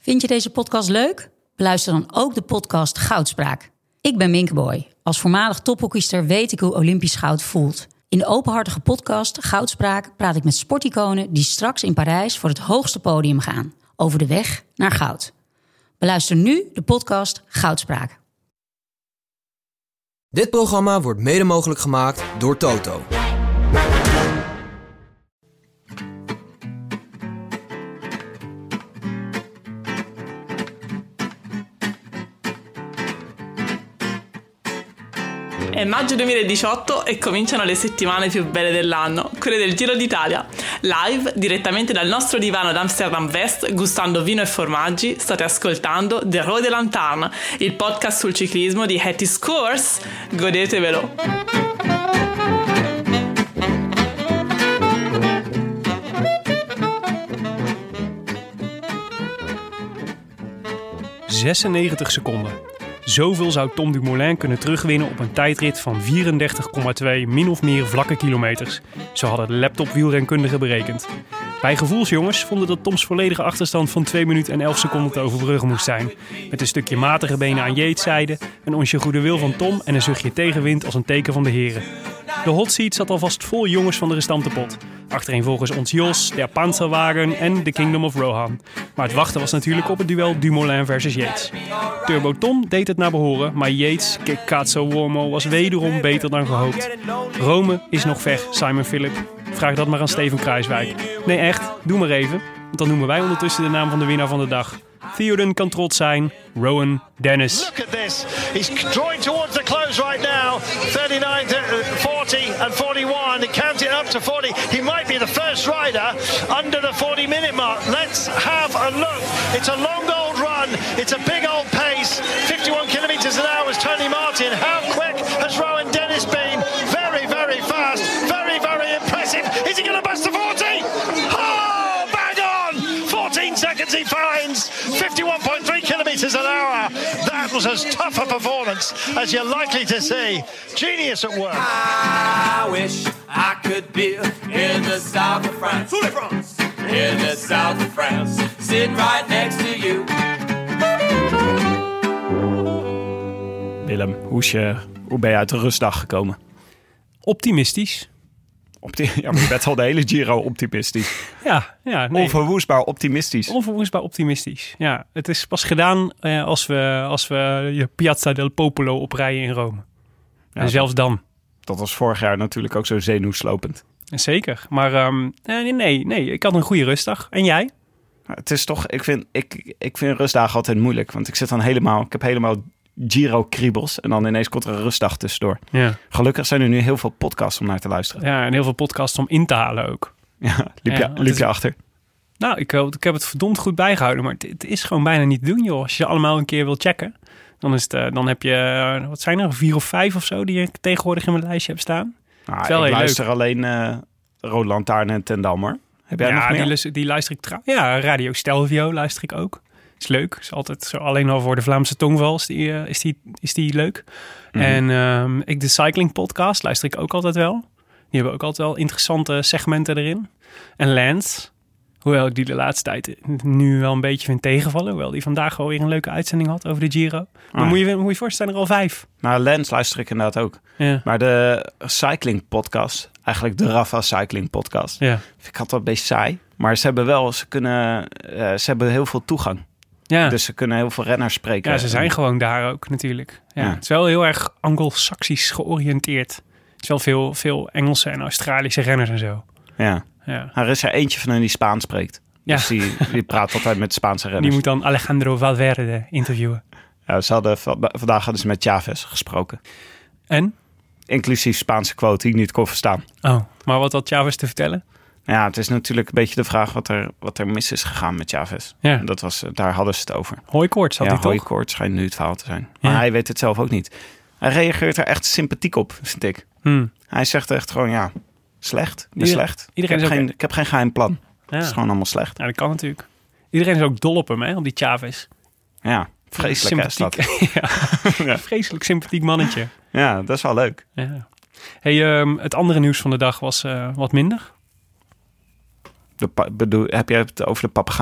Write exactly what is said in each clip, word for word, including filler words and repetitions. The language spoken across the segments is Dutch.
Vind je deze podcast leuk? Beluister dan ook de podcast Goudspraak. Ik ben Minke Boy. Als voormalig tophockeyster weet ik hoe Olympisch goud voelt. In de openhartige podcast Goudspraak praat ik met sporticonen die straks in Parijs voor het hoogste podium gaan. Over de weg naar goud. Beluister nu de podcast Goudspraak. Dit programma wordt mede mogelijk gemaakt door Toto. È maggio duemiladiciotto e cominciano le settimane più belle dell'anno, quelle del Giro d'Italia. Live, direttamente dal nostro divano ad Amsterdam West, gustando vino e formaggi, state ascoltando The Road de Lantarn, il podcast sul ciclismo di Hattie Scores. Godetevelo! zesennegentig seconden. Zoveel zou Tom Dumoulin kunnen terugwinnen op een tijdrit van vierendertig komma twee min of meer vlakke kilometers. Zo hadden de laptop-wielrenkundigen berekend. Wij gevoelsjongens vonden dat Toms volledige achterstand van twee minuten en elf seconden te overbruggen moest zijn. Met een stukje matige benen aan Yates zijde, een onsje goede wil van Tom en een zuchtje tegenwind als een teken van de heren. De hot seat zat alvast vol jongens van de restante pot. Achtereenvolgens ons Jos, der Panzerwagen en The Kingdom of Rohan. Maar het wachten was natuurlijk op het duel Dumoulin versus Yates. Turbo Tom deed het naar behoren, maar Yates, che cazzo uomo, was wederom beter dan gehoopt. Rome is nog ver, Simon Philip. Vraag dat maar aan Steven Kruiswijk. Nee echt, doe maar even, want dan noemen wij ondertussen de naam van de winnaar van de dag. Theoden kan trots zijn, Rowan Dennis. Look at this. He's drawing towards the close right now. thirty-nine, forty and forty-one. Counting up to forty. He might be the first rider under the forty minute mark. Let's have a look. It's a long old run. It's a big old pace. fifty-one kilometers an hour is Tony Martin. How quick has Rowan Dennis been? Very, very fast. Very, very impressive. Is he going to bust the forty? Oh, bang on. fourteen seconds he finds. fifty-one point three kilometers an hour. That was as tough a performance as you're likely to see. Genius at work. I wish I could be in the south of France. In the south of France. Sitting right next to you. Willem, hoe, is je, hoe ben je uit de rustdag gekomen? Optimistisch. Opti- ja, maar je bent al de hele Giro optimistisch. Ja, ja nee. Onverwoestbaar optimistisch. Onverwoestbaar optimistisch. Ja, het is pas gedaan eh, als we, als we je Piazza del Popolo oprijden in Rome. Ja, en zelfs dan. Dat was vorig jaar natuurlijk ook zo zenuwslopend. Zeker. Maar um, nee, nee, nee, ik had een goede rustdag. En jij? Het is toch, ik vind, ik, ik vind rustdagen altijd moeilijk. Want ik zit dan helemaal, ik heb helemaal Giro-kriebels. En dan ineens komt er een rustdag tussendoor. Ja. Gelukkig zijn er nu heel veel podcasts om naar te luisteren. Ja, en heel veel podcasts om in te halen ook. Ja, liep je, ja, liep je achter? Nou, ik, ik heb het verdomd goed bijgehouden. Maar het, het is gewoon bijna niet te doen, joh. Als je allemaal een keer wil checken. Dan, is het, uh, dan heb je, wat zijn er, vier of vijf of zo... die je tegenwoordig in mijn lijstje hebt staan. Nou, ik luister leuk. alleen uh, Rode Lantaarn en Ten Dam, hoor. Heb jij ja, nog meer? Die, die luister ik trouw. Ja, Radio Stelvio luister ik ook. Is leuk. Is altijd zo, alleen al voor de Vlaamse tongval is die, uh, is die, is die leuk. Mm-hmm. En um, ik de Cycling Podcast luister ik ook altijd wel. Die hebben ook altijd wel interessante segmenten erin. En Lance, hoewel ik die de laatste tijd nu wel een beetje vind tegenvallen. Hoewel die vandaag wel weer een leuke uitzending had over de Giro. Maar ah. moet, je, moet je voorstellen, er al vijf. Nou, Lance luister ik inderdaad ook. Ja. Maar de Cycling Podcast, eigenlijk de Rafa Cycling Podcast, ja. vind ik altijd een beetje saai. Maar ze hebben wel, ze kunnen, uh, ze hebben heel veel toegang. Ja. Dus ze kunnen heel veel renners spreken. Ja, ze zijn gewoon daar ook natuurlijk. Ja, ja. Het is wel heel erg Anglo-Saxisch georiënteerd. Het is wel veel, veel Engelse en Australische renners en zo. Ja. Ja. Er is er eentje van hen die Spaans spreekt. Ja. Dus die, die praat altijd met Spaanse renners. Die moet dan Alejandro Valverde interviewen. Ja, ze hadden, vandaag hadden ze met Chavez gesproken. En? Inclusief Spaanse quote die ik niet kon verstaan. Oh, maar wat had Chavez te vertellen? Ja, het is natuurlijk een beetje de vraag wat er, wat er mis is gegaan met Chavez. Ja. Dat was, daar hadden ze het over. Hooikoorts had ja, hij toch? Hooikoorts schijnt nu het verhaal te zijn. Maar ja. hij weet het zelf ook niet. Hij reageert er echt sympathiek op, vind ik. Hmm. Hij zegt echt gewoon, ja, slecht. Ik ben Ieder, slecht. Ik heb, geen, ik heb geen geheim plan. Ja. Het is gewoon allemaal slecht. Ja, dat kan natuurlijk. Iedereen is ook dol op hem, hè, op die Chavez. Ja, vreselijk is dat. ja. ja. Vreselijk sympathiek mannetje. Ja, dat is wel leuk. Ja. Hey, um, het andere nieuws van de dag was uh, wat minder. De pa- bedoel, heb je het over de papegaai?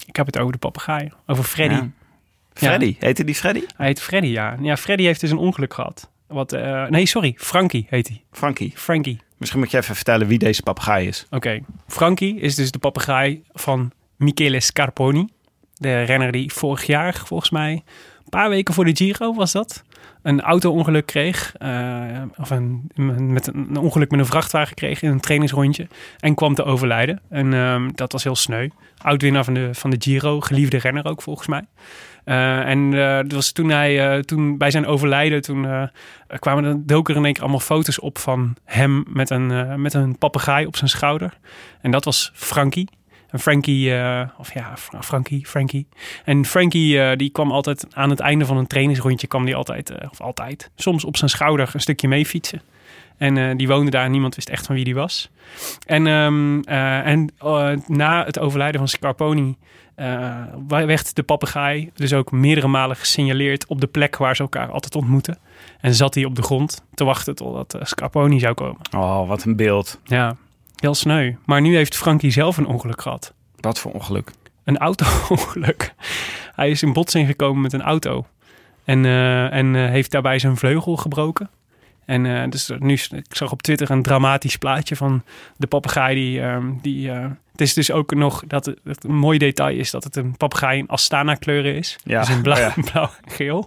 Ik heb het over de papegaai. Over Freddy. Ja. Freddy? Ja. Heette die Freddy? Hij heet Freddy, ja. Ja, Freddy heeft dus een ongeluk gehad. Wat, uh, nee, sorry. Frankie heet hij. Frankie. Frankie. Misschien moet je even vertellen wie deze papegaai is. Oké. Okay. Frankie is dus de papegaai van Michele Scarponi. De renner die vorig jaar, volgens mij, een paar weken voor de Giro was dat, een auto-ongeluk kreeg. Uh, of een, met een, een ongeluk met een vrachtwagen kreeg in een trainingsrondje. En kwam te overlijden. En um, dat was heel sneu. Oud-winnaar van de, van de Giro. Geliefde renner ook, volgens mij. Uh, en uh, dat was toen hij, uh, toen bij zijn overlijden, toen uh, kwamen er, doken er in één keer allemaal foto's op van hem met een, uh, met een papegaai op zijn schouder. En dat was Frankie. En Frankie, uh, of ja, Frankie, Frankie. En Frankie, uh, die kwam altijd aan het einde van een trainingsrondje, kwam die altijd, uh, of altijd, soms op zijn schouder een stukje mee fietsen. En uh, die woonde daar en niemand wist echt van wie die was. En, um, uh, en uh, na het overlijden van Scarponi uh, werd de papegaai dus ook meerdere malen gesignaleerd op de plek waar ze elkaar altijd ontmoeten. En zat hij op de grond te wachten totdat uh, Scarponi zou komen. Oh, wat een beeld. Ja, heel sneu. Maar nu heeft Frankie zelf een ongeluk gehad. Wat voor ongeluk? Een auto-ongeluk. Hij is in botsing gekomen met een auto. En, uh, en uh, heeft daarbij zijn vleugel gebroken. En uh, dus nu, ik zag op Twitter een dramatisch plaatje van de papegaai die... Um, die uh, het is dus ook nog dat het, het een mooi detail is dat het een papegaai in Astana kleuren is. Ja. Dus in blauw, Oh ja. blauw en geel.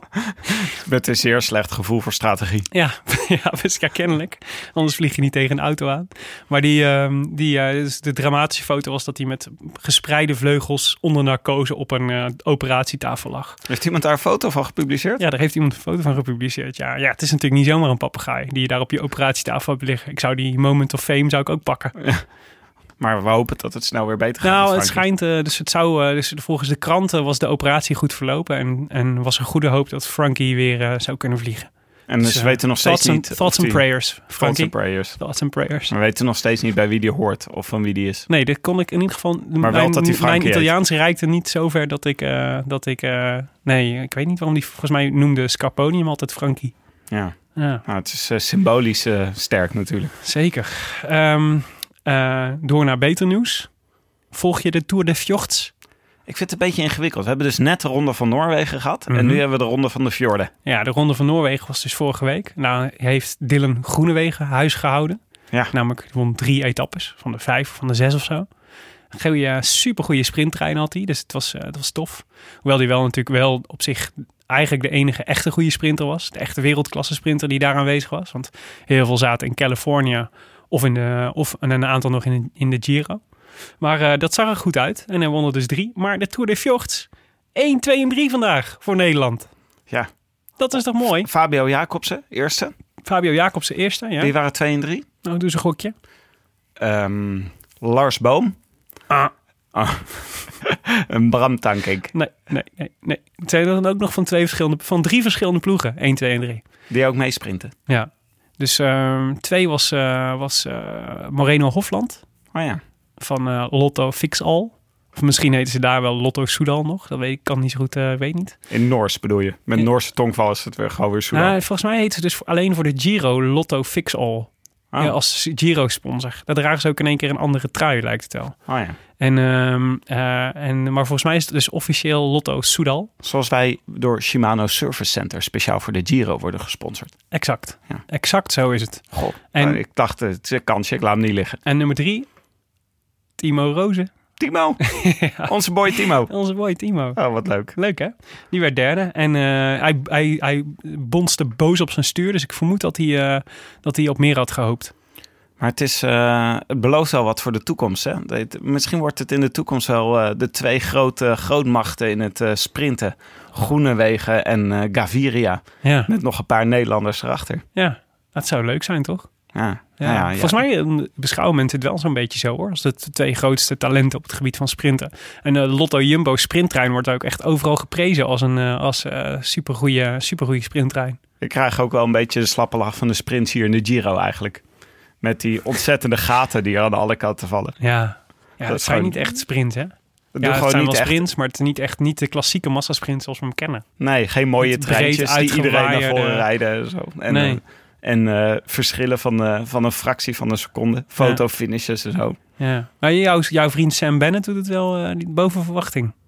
Met een zeer slecht gevoel voor strategie. Ja, ja, dus ja, kennelijk. Anders vlieg je niet tegen een auto aan. Maar die, um, die, uh, dus de dramatische foto was dat hij met gespreide vleugels onder narcose op een uh, operatietafel lag. Heeft iemand daar een foto van gepubliceerd? Ja, daar heeft iemand een foto van gepubliceerd. Ja, ja, het is natuurlijk niet zomaar een papegaai die je daar op je operatietafel hebt liggen. Ik zou die moment of fame zou ik ook pakken. Ja. Maar we hopen dat het snel weer beter gaat. Nou, het schijnt, uh, dus het zou, uh, dus volgens de kranten was de operatie goed verlopen en, en was er goede hoop dat Frankie weer uh, zou kunnen vliegen. En dus, dus we weten nog steeds thoughts niet... And, thoughts and prayers, Frankie. Thoughts and prayers. Thoughts and prayers. Maar we weten nog steeds niet bij wie die hoort of van wie die is. Nee, dat kon ik in ieder geval... Maar wel mijn, dat die Frankie Mijn Italiaans heet. Reikte niet zover dat ik... Uh, dat ik uh, nee, ik weet niet waarom die... Volgens mij noemde Scarponi hem altijd Frankie. Ja, ja. Nou, het is uh, symbolisch uh, sterk natuurlijk. Zeker. Um, uh, door naar beter nieuws. Volg je de Tour de Fjords? Ik vind het een beetje ingewikkeld. We hebben dus net de Ronde van Noorwegen gehad. Mm-hmm. En nu hebben we de Ronde van de Fjorden. Ja, de Ronde van Noorwegen was dus vorige week. Nou heeft Dylan Groenewegen huis gehouden. Ja. Namelijk, hij won drie etappes. Van de vijf of van de zes of zo. Een goeie, supergoeie sprinttrein had hij. Dus het was, uh, het was tof. Hoewel hij wel natuurlijk wel op zich eigenlijk de enige echte goede sprinter was. De echte wereldklasse sprinter die daar aanwezig was. Want heel veel zaten in Californië. Of, in de, of en een aantal nog in de, in de Giro. Maar uh, dat zag er goed uit. En hij won er dus drie. Maar de Tour de Fjords, één, twee en drie vandaag voor Nederland. Ja. Dat is toch mooi? Fabio Jacobsen, eerste. Fabio Jacobsen, eerste, ja. Die waren twee en drie. Nou, doe eens een gokje. Um, Lars Boom. Ah. Oh. Een Bram Tankink. Nee, nee, nee, nee. Het zijn dan ook nog van, twee verschillende, van drie verschillende ploegen. één, twee en drie. Die ook meesprinten. Ja. Dus uh, twee was, uh, was uh, Moreno Hofland. Oh ja. Van uh, Lotto Fix All. Of misschien heten ze daar wel Lotto Soudal nog. Dat weet ik kan niet zo goed, uh, weet niet. In Noors bedoel je? Met in... Noorse tongval is het weer gewoon weer Soudal. Nou, volgens mij heet ze dus alleen voor de Giro Lotto Fix All. Oh. Ja, als Giro-sponsor. Daar dragen ze ook in één keer een andere trui, lijkt het wel. Oh ja. En, um, uh, en, maar volgens mij is het dus officieel Lotto Soudal. Zoals wij door Shimano Service Center speciaal voor de Giro worden gesponsord. Exact. Ja. Exact zo is het. Goh, en, nou, ik dacht, het is een kansje, ik laat hem niet liggen. En nummer drie, Timo Rozen. Timo, ja. Onze boy Timo. Onze boy Timo. Oh, wat leuk. Leuk, hè? Die werd derde. En uh, hij, hij, hij bonste boos op zijn stuur. Dus ik vermoed dat hij, uh, dat hij op meer had gehoopt. Maar het, is, uh, het belooft wel wat voor de toekomst. Hè? Het, misschien wordt het in de toekomst wel uh, de twee grote grootmachten in het uh, sprinten. Groenewegen en uh, Gaviria. Ja. Met nog een paar Nederlanders erachter. Ja, dat zou leuk zijn, toch? Ja. Ja. Ja, ja, Volgens ja. mij beschouwen mensen het wel zo'n beetje zo, hoor. Als de twee grootste talenten op het gebied van sprinten. En de Lotto Jumbo sprinttrein wordt ook echt overal geprezen als een uh, als, uh, supergoeie, supergoeie sprinttrein. Ik krijg ook wel een beetje de slappe lach van de sprints hier in de Giro eigenlijk. Met die ontzettende gaten die er aan alle kanten vallen. Ja, ja dat, dat zijn niet echt sprints, hè? Dat ja, het zijn wel sprints, echt... maar het is niet echt niet de klassieke massasprint zoals we hem kennen. Nee, geen mooie treintjes die iedereen naar voren rijden en zo. En, nee. uh, en uh, verschillen van, uh, van een fractie van een seconde. Fotofinishes ja. en zo. Ja. Maar jou, jouw vriend Sam Bennett doet het wel uh, boven verwachting.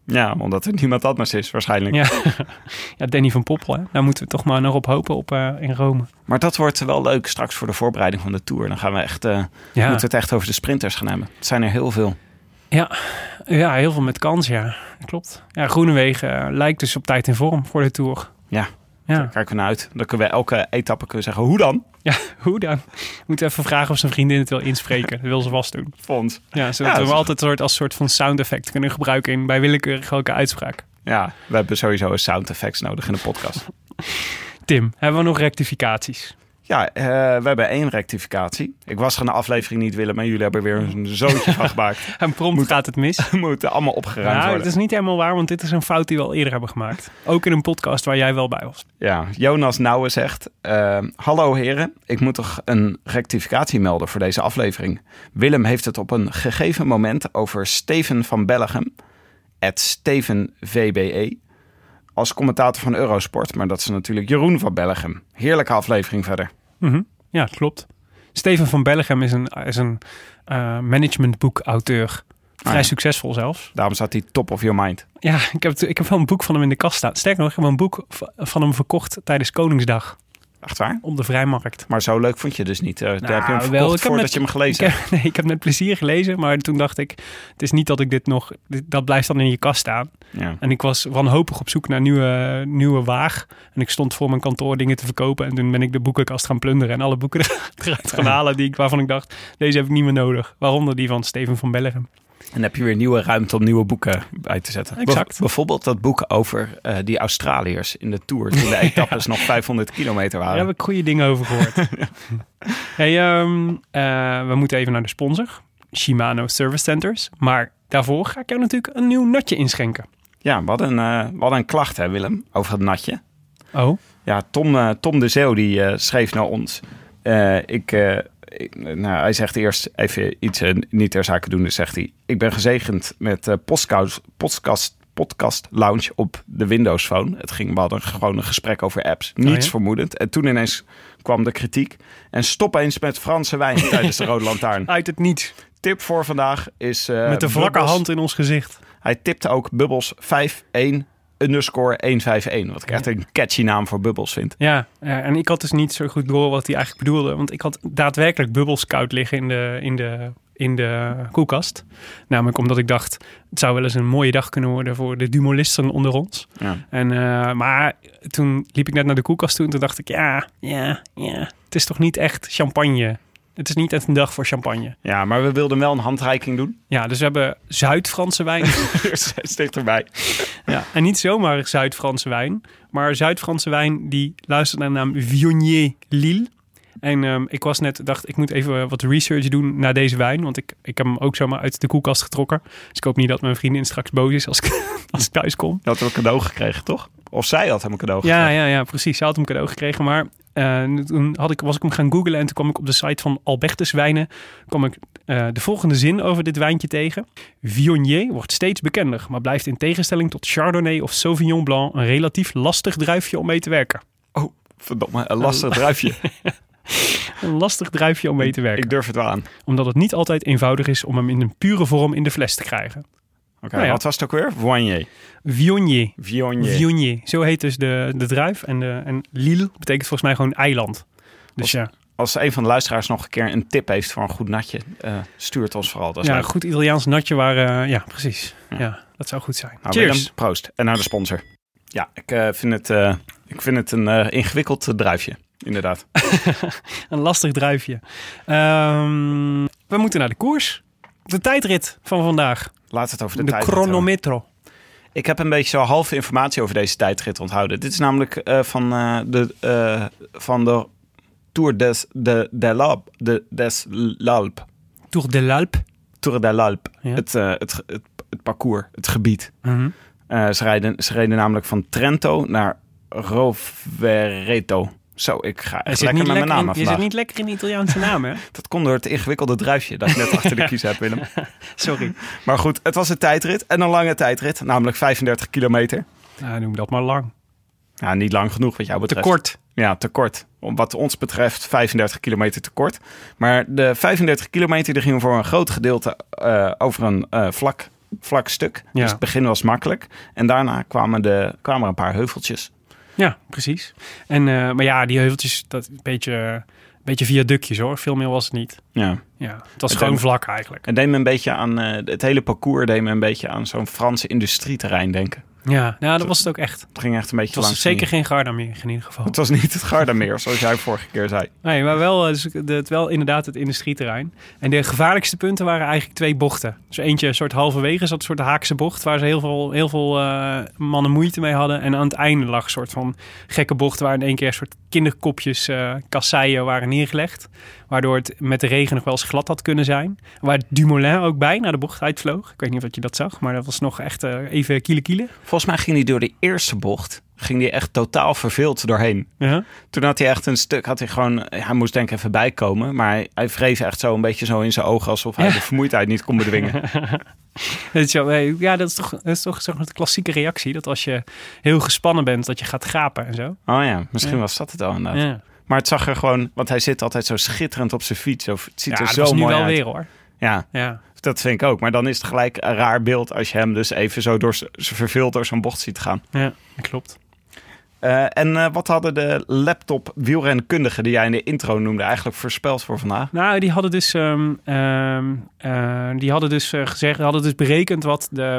Ja, omdat er niemand anders is waarschijnlijk. Ja, ja Danny van Poppel, hè? Daar moeten we toch maar nog op hopen op, uh, in Rome. Maar dat wordt wel leuk straks voor de voorbereiding van de Tour. Dan gaan we echt, uh, ja. moeten we het echt over de sprinters gaan hebben. Het zijn er heel veel. Ja, ja heel veel met kans, ja. Klopt. Ja, Groenewegen uh, lijkt dus op tijd in vorm voor de Tour. Ja, ja. Daar kijken we naar uit. Dan kunnen we elke etappe kunnen zeggen, hoe dan? Ja, hoe dan? We moeten even vragen of zijn vriendin het wil inspreken. Dat wil ze vast doen. Vond. Ja, zodat ja, we altijd soort, als soort van sound effect kunnen gebruiken in, bij willekeurige elke uitspraak. Ja, we hebben sowieso een sound effects nodig in de podcast. Tim, hebben we nog rectificaties? Ja, uh, we hebben één rectificatie. Ik was er een aflevering niet, Willem, maar jullie hebben weer een zootje van gemaakt. En prompt moet, gaat het mis. Moeten allemaal opgeruimd nou, worden. Het is niet helemaal waar, want dit is een fout die we al eerder hebben gemaakt. Ook in een podcast waar jij wel bij was. Ja, Jonas Nouwen zegt... Uh, Hallo heren, ik moet toch een rectificatie melden voor deze aflevering. Willem heeft het op een gegeven moment over Steven van Bellegem, at Steven V B E, als commentator van Eurosport. Maar dat is natuurlijk Jeroen van Bellegem. Heerlijke aflevering verder. Mm-hmm. Ja, klopt. Steven van Bellegem is een, is een uh, managementboekauteur. Vrij ah, ja. succesvol zelfs. Daarom staat hij top of your mind. Ja, ik heb, ik heb wel een boek van hem in de kast staan. Sterker nog, ik heb een boek van hem verkocht tijdens Koningsdag. Echt waar? Op de vrijmarkt. Maar zo leuk vond je dus niet. Uh, nou, daar heb je hem wel, verkocht voordat met, je hem gelezen hebt. Nee, ik heb met plezier gelezen. Maar toen dacht ik, het is niet dat ik dit nog... Dit, dat blijft dan in je kast staan. Ja. En ik was wanhopig op zoek naar nieuwe, nieuwe waag. En ik stond voor mijn kantoor dingen te verkopen. En toen ben ik de boekenkast gaan plunderen. En alle boeken eruit gaan halen die ik, waarvan ik dacht, deze heb ik niet meer nodig. Waaronder die van Steven van Bellegem. En heb je weer nieuwe ruimte om nieuwe boeken bij te zetten. Exact. Bijvoorbeeld dat boek over uh, die Australiërs in de Tour. Toen de etappes ja. nog vijfhonderd kilometer waren. Daar heb ik goede dingen over gehoord. hey, um, uh, we moeten even naar de sponsor. Shimano Service Centers. Maar daarvoor ga ik jou natuurlijk een nieuw natje inschenken. Ja, we hadden, uh, we hadden een klacht, hè Willem, over het natje. Oh? Ja, Tom, uh, Tom de Zeeuw die uh, schreef naar ons. Uh, ik... Uh, Nou, hij zegt eerst even iets uh, niet ter zake doen. Dus zegt hij, ik ben gezegend met uh, podcast, podcast, podcast Lounge op de Windows Phone. Het ging, we hadden gewoon een gesprek over apps. Niets oh, ja? vermoedend. En toen ineens kwam de kritiek. En stop eens met Franse wijn tijdens de Rode Lantaarn. Uit het niets. Tip voor vandaag is... Uh, met een vlakke Bubbles. Hand in ons gezicht. Hij tipte ook Bubbles vijf een underscore honderdvijfenvijftig. Wat ik echt een catchy naam voor Bubbles vind. Ja, ja, en ik had dus niet zo goed door wat hij eigenlijk bedoelde. Want ik had daadwerkelijk Bubbles koud liggen in de, in de, in de koelkast. Namelijk omdat ik dacht, het zou wel eens een mooie dag kunnen worden voor de dumolisten onder ons. Ja. En, uh, maar toen liep ik net naar de koelkast toe en toen dacht ik, ja, ja, ja. Het is toch niet echt champagne. Het is niet echt een dag voor champagne. Ja, maar we wilden wel een handreiking doen. Ja, dus we hebben Zuid-Franse wijn. Steekt erbij. Ja, en niet zomaar Zuid-Franse wijn. Maar Zuid-Franse wijn die luistert naar de naam Viognier Lille. En um, ik was net, dacht ik moet even wat research doen naar deze wijn. Want ik, ik heb hem ook zomaar uit de koelkast getrokken. Dus ik hoop niet dat mijn vriendin straks boos is als ik, als ik thuis kom. Je had hem een cadeau gekregen, toch? Of zij had hem een cadeau gekregen. Ja, ja, ja, precies. Zij had hem een cadeau gekregen. Maar uh, toen had ik, was ik hem gaan googlen en toen kwam ik op de site van Albertus Wijnen. kwam ik uh, de volgende zin over dit wijntje tegen. Viognier wordt steeds bekender, maar blijft in tegenstelling tot Chardonnay of Sauvignon Blanc een relatief lastig druifje om mee te werken. Oh, verdomme, een lastig druifje. Een lastig druifje om mee te werken. Ik durf het wel aan. Omdat het niet altijd eenvoudig is om hem in een pure vorm in de fles te krijgen. Oké, okay, nou ja. Wat was het ook weer? Viognier. Viognier. Viognier. Viognier. Zo heet dus de, de druif. En, de, en Lille betekent volgens mij gewoon eiland. Dus als, ja. Als een van de luisteraars nog een keer een tip heeft voor een goed natje, uh, stuur het ons vooral. Dat is ja, leuk. een goed Italiaans natje waar... Uh, ja, precies. Ja. ja, dat zou goed zijn. Nou, Cheers. Willem, proost. En naar de sponsor. Ja, ik, uh, vind, het, uh, ik vind het een uh, ingewikkeld druifje. Inderdaad. Een lastig druifje. Um, we moeten naar de koers. De tijdrit van vandaag. Laat het over de, de tijdrit chronometro. Ik heb een beetje zo halve informatie over deze tijdrit onthouden. Dit is namelijk uh, van, uh, de, uh, van de Tour des de, de L'Alpe. De, des L'Alpe. Tour de l'Alpe. Tour de l'Alpe. Ja. Het, uh, het, het, het parcours, het gebied. Mm-hmm. Uh, ze, rijden, ze reden namelijk van Trento naar Rovereto. Zo, ik ga echt lekker met mijn naam af. Je zit niet lekker in de Italiaanse naam, hè? Dat kon door het ingewikkelde druifje dat ik net achter de kies heb, Willem. Sorry. Maar goed, het was een tijdrit. En een lange tijdrit, namelijk vijfendertig kilometer. Nou, noem dat maar lang. Ja, niet lang genoeg wat jou betreft. Te kort. Ja, te kort. Wat ons betreft vijfendertig kilometer te kort. Maar de vijfendertig kilometer die gingen voor een groot gedeelte uh, over een uh, vlak vlak stuk. Ja. Dus het begin was makkelijk. En daarna kwamen, de, kwamen er een paar heuveltjes. Ja, precies. En, uh, maar ja, die heuveltjes, dat een beetje, een beetje viaductjes hoor. Veel meer was het niet. Ja. Ja, het was het gewoon deed, vlak eigenlijk. Het deed me een beetje aan, uh, het hele parcours deed me een beetje aan zo'n Franse industrieterrein denken. Ja, nou, dat was het ook echt. Het ging echt een beetje langs. Het was zeker geen Gardameer in ieder geval. Het was niet het Gardameer, zoals jij vorige keer zei. Nee, maar wel, dus het, wel inderdaad het industrieterrein. En de gevaarlijkste punten waren eigenlijk twee bochten. Dus eentje een soort halverwege zat een soort haakse bocht... waar ze heel veel, heel veel uh, mannen moeite mee hadden. En aan het einde lag een soort van gekke bocht... waar in één keer een soort kinderkopjes uh, kasseien waren neergelegd. Waardoor het met de regen nog wel eens glad had kunnen zijn. Waar Dumoulin ook bij naar de bocht uitvloog. Ik weet niet of je dat zag, maar dat was nog echt uh, even kiele kiele. Volgens mij ging hij door de eerste bocht... ging hij echt totaal verveeld doorheen. Uh-huh. Toen had hij echt een stuk... had hij gewoon... hij moest denk ik even bijkomen... maar hij, hij wreef echt zo een beetje zo in zijn ogen... alsof hij ja. de vermoeidheid niet kon bedwingen. Dat is zo, ja, dat is toch, dat is toch zeg maar de klassieke reactie... dat als je heel gespannen bent... dat je gaat gapen en zo. Oh ja, misschien ja. was dat het al inderdaad. Ja. Maar het zag er gewoon... want hij zit altijd zo schitterend op zijn fiets. Of het ziet ja, er zo mooi uit. Ja, dat is nu wel weer hoor. Ja. ja, dat vind ik ook. Maar dan is het gelijk een raar beeld... als je hem dus even zo door verveeld door zo'n bocht ziet gaan. Ja, dat klopt. Uh, en uh, wat hadden de laptop wielrenkundigen die jij in de intro noemde eigenlijk voorspeld voor vandaag? Nou, die hadden dus, um, um, uh, die hadden dus uh, gezegd, hadden dus berekend wat de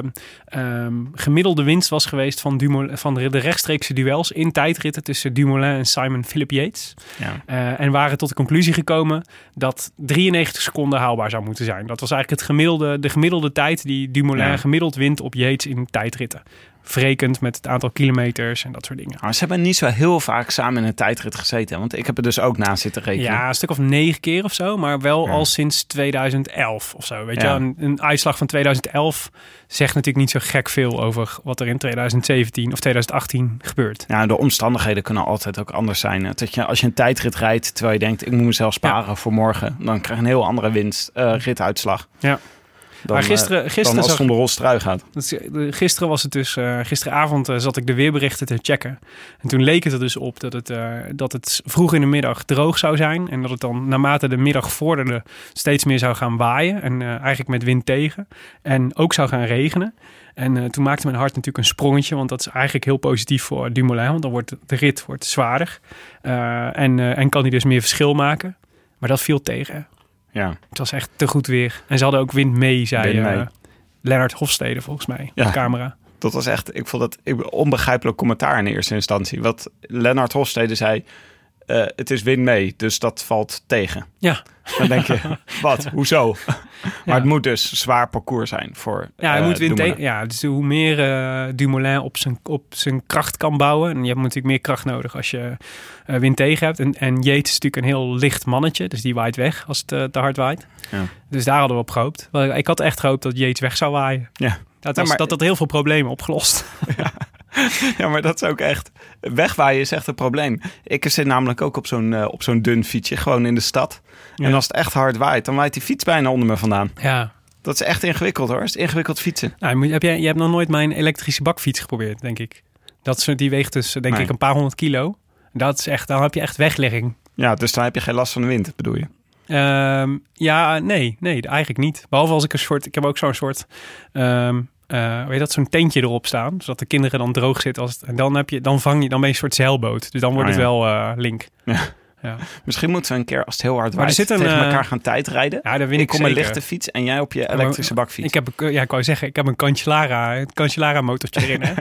um, gemiddelde winst was geweest van, Dumoulin, van de, de rechtstreekse duels in tijdritten tussen Dumoulin en Simon Philip Yates. Ja. Uh, en waren tot de conclusie gekomen dat drieënnegentig seconden haalbaar zou moeten zijn. Dat was eigenlijk het gemiddelde, de gemiddelde tijd die Dumoulin ja. gemiddeld wint op Yates in tijdritten. Verrekend met het aantal kilometers en dat soort dingen. Maar ze hebben niet zo heel vaak samen in een tijdrit gezeten. Want ik heb er dus ook na zitten rekenen. Ja, een stuk of negen keer of zo. Maar wel ja. al sinds tweeduizend elf of zo. Weet ja. je, een, een uitslag van tweeduizend elf zegt natuurlijk niet zo gek veel over wat er in tweeduizend zeventien of tweeduizend achttien gebeurt. Ja, de omstandigheden kunnen altijd ook anders zijn. Dat je, als je een tijdrit rijdt terwijl je denkt... ik moet mezelf sparen ja. voor morgen... dan krijg je een heel andere winst, uh, rituitslag. Ja. Dan, maar gisteren, gisteren dan als het om de Rolls trui gaat. Gisteren was het dus, uh, gisteravond uh, zat ik de weerberichten te checken. En toen leek het er dus op dat het, uh, dat het vroeg in de middag droog zou zijn. En dat het dan naarmate de middag vorderde steeds meer zou gaan waaien. En uh, eigenlijk met wind tegen. En ook zou gaan regenen. En uh, toen maakte mijn hart natuurlijk een sprongetje. Want dat is eigenlijk heel positief voor Dumoulin. Want dan wordt de rit wordt zwaarder. Uh, en, uh, en kan hij dus meer verschil maken. Maar dat viel tegen. Ja. Het was echt te goed weer. En ze hadden ook wind mee, zei wind mee. Uh, Lennart Hofstede volgens mij, ja. op camera. Dat was echt, ik vond dat ik, onbegrijpelijk commentaar in eerste instantie. Wat Lennart Hofstede zei, uh, het is wind mee, dus dat valt tegen. Ja. Dan denk je, wat, hoezo? Maar ja. het moet dus zwaar parcours zijn voor Ja, hij uh, moet wind Dumoulin. Te- ja, dus hoe meer uh, Dumoulin op zijn, op zijn kracht kan bouwen. En je hebt natuurlijk meer kracht nodig als je uh, wind tegen hebt. En, en Yates is natuurlijk een heel licht mannetje, dus die waait weg als het uh, te hard waait. Ja. Dus daar hadden we op gehoopt. Ik had echt gehoopt dat Yates weg zou waaien. Ja. Dat was, ja, maar, dat had heel veel problemen opgelost. Ja. Ja, maar dat is ook echt... Wegwaaien is echt een probleem. Ik zit namelijk ook op zo'n, uh, op zo'n dun fietsje, gewoon in de stad. Ja. En als het echt hard waait, dan waait die fiets bijna onder me vandaan. Ja. Dat is echt ingewikkeld hoor. Het is ingewikkeld fietsen. Nou, heb jij, jij hebt nog nooit mijn elektrische bakfiets geprobeerd, denk ik. Dat is, die weegt dus, denk nee. ik, een paar honderd kilo. Dat is echt, dan heb je echt weglegging. Ja, dus dan heb je geen last van de wind, bedoel je? Um, ja, nee, nee, eigenlijk niet. Behalve als ik een soort, ik heb ook zo'n soort... Um, Uh, weet je dat, zo'n tentje erop staan, zodat de kinderen dan droog zitten. Als het, en dan, heb je, dan vang je, dan ben je een soort zeilboot. Dus dan wordt oh, ja. het wel uh, link. Ja. Ja. Misschien moeten we een keer, als het heel hard waait, een, tegen uh, elkaar gaan tijdrijden. Ja, daar win ik ik kom zeker. een lichte fiets en jij op je elektrische bakfiets. Ik heb, ja, ik wou zeggen, ik heb een Cancellara, een Cancellara motortje erin. Hè?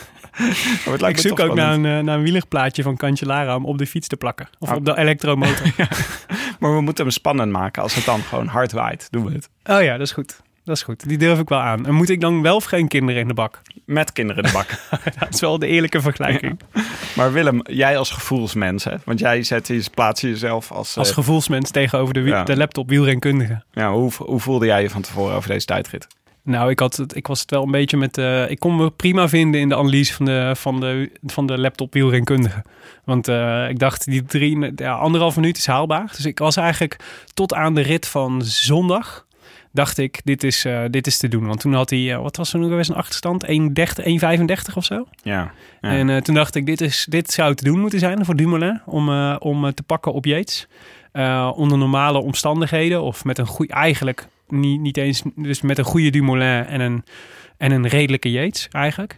ja. Ik zoek ook naar een, naar een wielerplaatje van Cancellara om op de fiets te plakken. Of oh. op de elektromotor. Ja. Maar we moeten hem spannend maken. Als het dan gewoon hard waait, doen we het. Oh ja, dat is goed. Dat is goed. Die durf ik wel aan. En moet ik dan wel of geen kinderen in de bak? Met kinderen in de bak. Dat is wel de eerlijke vergelijking. Ja. Maar Willem, jij als gevoelsmens, hè? Want jij zet je, plaats je jezelf als... Als uh, gevoelsmens tegenover de, ja. de laptop wielrenkundige. Ja, hoe, hoe voelde jij je van tevoren over deze tijdrit? Nou, ik, had het, ik was het wel een beetje met... Uh, ik kon me prima vinden in de analyse van de, van de, van de laptop wielrenkundige. Want uh, ik dacht, die drie, ja, anderhalf minuut is haalbaar. Dus ik was eigenlijk tot aan de rit van zondag... dacht ik, dit is, uh, dit is te doen. Want toen had hij, uh, wat was er nu geweest, een achterstand? één vijfendertig of zo? Ja. ja. En uh, toen dacht ik, dit, is, dit zou te doen moeten zijn voor Dumoulin... om, uh, om uh, te pakken op Yates. Uh, onder normale omstandigheden of met een goeie, eigenlijk niet, niet eens... Dus met een goede Dumoulin en een, en een redelijke Yates eigenlijk.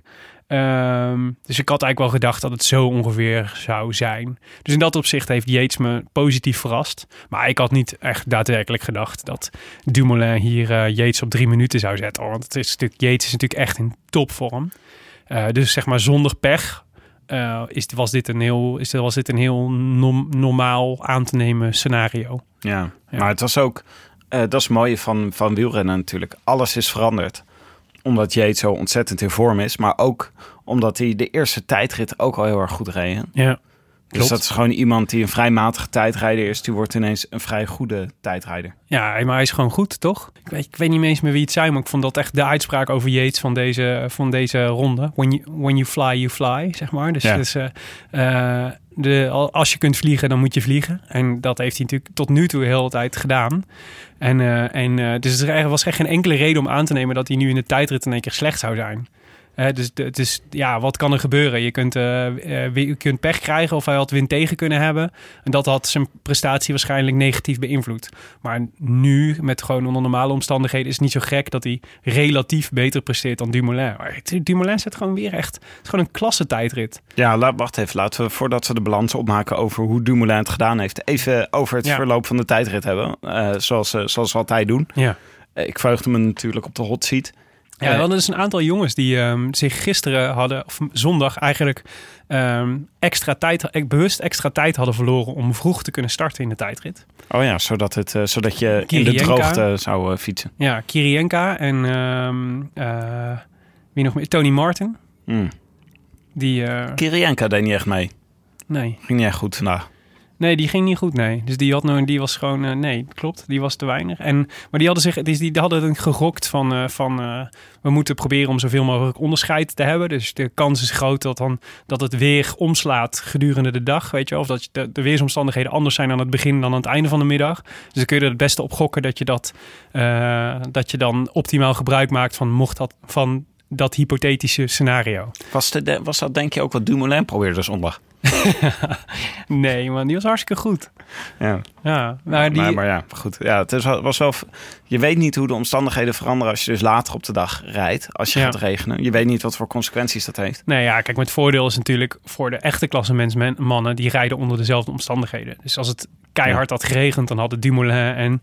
Um, dus ik had eigenlijk wel gedacht dat het zo ongeveer zou zijn. Dus in dat opzicht heeft Yates me positief verrast. Maar ik had niet echt daadwerkelijk gedacht dat Dumoulin hier uh, Yates op drie minuten zou zetten. Want het is natuurlijk, Yates is natuurlijk echt in topvorm. Uh, dus zeg maar zonder pech uh, is, was dit een heel, is, was dit een heel nom, normaal aan te nemen scenario. Ja, ja. Maar het was ook... Uh, dat is het mooie van, van wielrennen natuurlijk. Alles is veranderd. Omdat Yates zo ontzettend in vorm is. Maar ook omdat hij de eerste tijdrit ook al heel erg goed reed. Ja, dus klopt. Dat is gewoon iemand die een vrij matige tijdrijder is. Die wordt ineens een vrij goede tijdrijder. Ja, maar hij is gewoon goed, toch? Ik weet, ik weet niet eens meer wie het zei, maar ik vond dat echt de uitspraak over Yates van deze, van deze ronde. When you, when you fly, you fly, zeg maar. Dus, ja. dus uh, uh, de, als je kunt vliegen, dan moet je vliegen. En dat heeft hij natuurlijk tot nu toe de hele tijd gedaan. En, uh, en uh, dus er was echt geen enkele reden om aan te nemen dat hij nu in de tijdrit in één keer slecht zou zijn. Uh, dus, dus ja, wat kan er gebeuren? Je kunt, uh, uh, je kunt pech krijgen of hij had wind tegen kunnen hebben. En dat had zijn prestatie waarschijnlijk negatief beïnvloed. Maar nu, met gewoon onder normale omstandigheden, is het niet zo gek dat hij relatief beter presteert dan Dumoulin. Maar Dumoulin zet gewoon weer echt... Het is gewoon een klasse tijdrit. Ja, laat, wacht even. Laten we, voordat we de balans opmaken over hoe Dumoulin het gedaan heeft, even over het ja. verloop van de tijdrit hebben. Uh, zoals, uh, zoals we altijd doen. Ja. Uh, ik verheugde me natuurlijk op de hot seat. Ja, we hadden dus een aantal jongens die um, zich gisteren hadden, of zondag eigenlijk um, extra tijd, bewust extra tijd hadden verloren om vroeg te kunnen starten in de tijdrit. Oh ja, zodat, het, uh, zodat je Kirienka, in de droogte zou uh, fietsen. Ja, Kirienka en um, uh, wie nog meer? Tony Martin. Mm. Die, uh, Kirienka deed niet echt mee. Nee. Ging niet echt goed vandaag. Nee, die ging niet goed, nee. Dus die had nou, die was gewoon, uh, nee, klopt, die was te weinig. En, maar die hadden zich, die, die hadden gegokt van, uh, van uh, we moeten proberen om zoveel mogelijk onderscheid te hebben. Dus de kans is groot dat, dan, dat het weer omslaat gedurende de dag, weet je wel. Of dat de, de weersomstandigheden anders zijn aan het begin dan aan het einde van de middag. Dus dan kun je er het beste op gokken dat je dat, uh, dat je dan optimaal gebruik maakt van mocht dat, van dat hypothetische scenario. Was, de, was dat denk je ook wat Dumoulin probeerde zondag? Nee, man, die was hartstikke goed. Ja, ja maar, die... maar, maar ja, goed. Ja, het is, was wel. Je weet niet hoe de omstandigheden veranderen als je dus later op de dag rijdt. Als je ja. gaat regenen. Je weet niet wat voor consequenties dat heeft. Nee, ja, kijk, het voordeel is natuurlijk voor de echte klassementsmannen die rijden onder dezelfde omstandigheden. Dus als het keihard ja. had geregend, dan hadden Dumoulin en,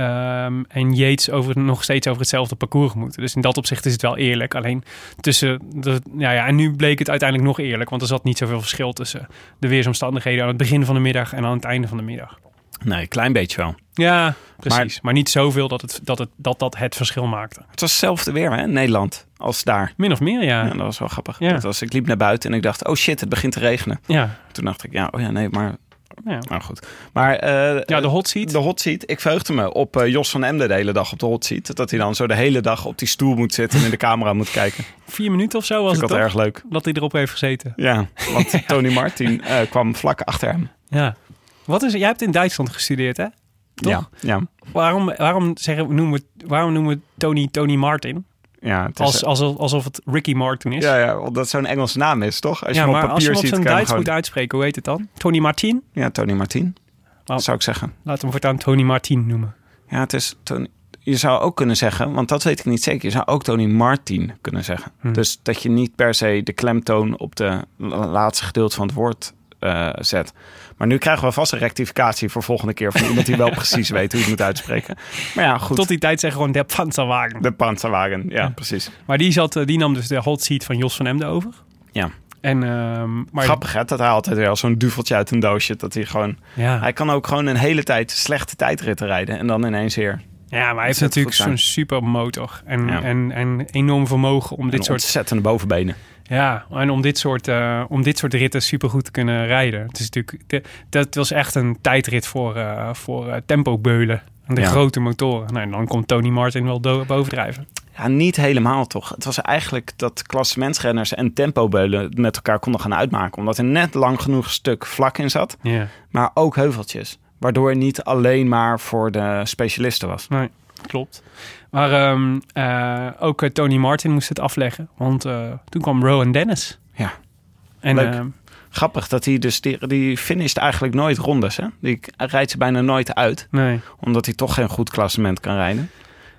um, en Yates over, nog steeds over hetzelfde parcours moeten. Dus in dat opzicht is het wel eerlijk. Alleen tussen de, ja, ja, en nu bleek het uiteindelijk nog eerlijk, want er zat niet zoveel verschil tussen de weersomstandigheden aan het begin van de middag en aan het einde van de middag. Nee, een klein beetje wel. Ja, precies. Maar, maar niet zoveel dat, het, dat, het, dat dat het verschil maakte. Het was hetzelfde weer, hè, in Nederland, als daar. Min of meer, ja. Ja, dat was wel grappig. Ja. Dat was, ik liep naar buiten en ik dacht, oh shit, het begint te regenen. Ja. Toen dacht ik, ja, oh ja, nee, maar... Ja. Nou goed. Maar uh, ja, de hot seat. De hot seat. Ik verheugde me op uh, Jos van Emden de hele dag op de hot seat. Dat hij dan zo de hele dag op die stoel moet zitten en in de camera moet kijken. Vier minuten of zo was het toch? erg leuk. Dat hij erop heeft gezeten. Ja, want ja. Tony Martin uh, kwam vlak achter hem. Ja. Wat is, jij hebt in Duitsland gestudeerd, hè? Toch? Ja. ja. Waarom, waarom, zeggen, noemen we, waarom noemen we Tony Tony Martin? Ja, het is, Als, alsof, alsof het Ricky Martin is. Ja, ja, omdat zo'n Engelse naam is, toch? Als je ja, hem op maar papier als je hem op ziet, zo'n Duits gewoon... moet uitspreken, hoe heet het dan? Tony Martin? Ja, Tony Martin. Oh. Zou ik zeggen. Laten we hem voortaan Tony Martin noemen. Ja, het is Tony... Je zou ook kunnen zeggen, want dat weet ik niet zeker. Je zou ook Tony Martin kunnen zeggen. Hm. Dus dat je niet per se de klemtoon op de laatste gedeelte van het woord uh, zet. Maar nu krijgen we vast een rectificatie voor volgende keer van iemand die wel precies weet hoe je het moet uitspreken. Maar ja, goed. Tot die tijd zeggen gewoon de Panzerwagen. De Panzerwagen, ja, ja, precies. Maar die, zat, die nam dus de hot seat van Jos van Emden over. Ja. En, um, maar... Grappig hè, dat hij altijd wel zo'n duveltje uit een doosje, dat hij gewoon... Ja. Hij kan ook gewoon een hele tijd slechte tijdritten rijden en dan ineens weer... Ja, maar hij heeft natuurlijk zo'n super motor en, ja. en, en enorm vermogen om dit en soort... ontzettende bovenbenen. Ja, en om dit soort, uh, om dit soort ritten supergoed te kunnen rijden. Het is natuurlijk, de, dat was echt een tijdrit voor, uh, voor uh, tempobeulen en de ja. grote motoren. Nou, en dan komt Tony Martin wel do- bovendrijven. Ja, niet helemaal toch. Het was eigenlijk dat klassementsrenners en tempobeulen met elkaar konden gaan uitmaken. Omdat er net lang genoeg stuk vlak in zat, ja. maar ook heuveltjes. Waardoor het niet alleen maar voor de specialisten was. Nee, klopt. Maar um, uh, ook uh, Tony Martin moest het afleggen. Want uh, toen kwam Rowan Dennis. Ja, en, leuk. Uh, Grappig dat hij dus... Die, die finisht eigenlijk nooit rondes. Hè? Die rijdt ze bijna nooit uit. Nee. Omdat hij toch geen goed klassement kan rijden.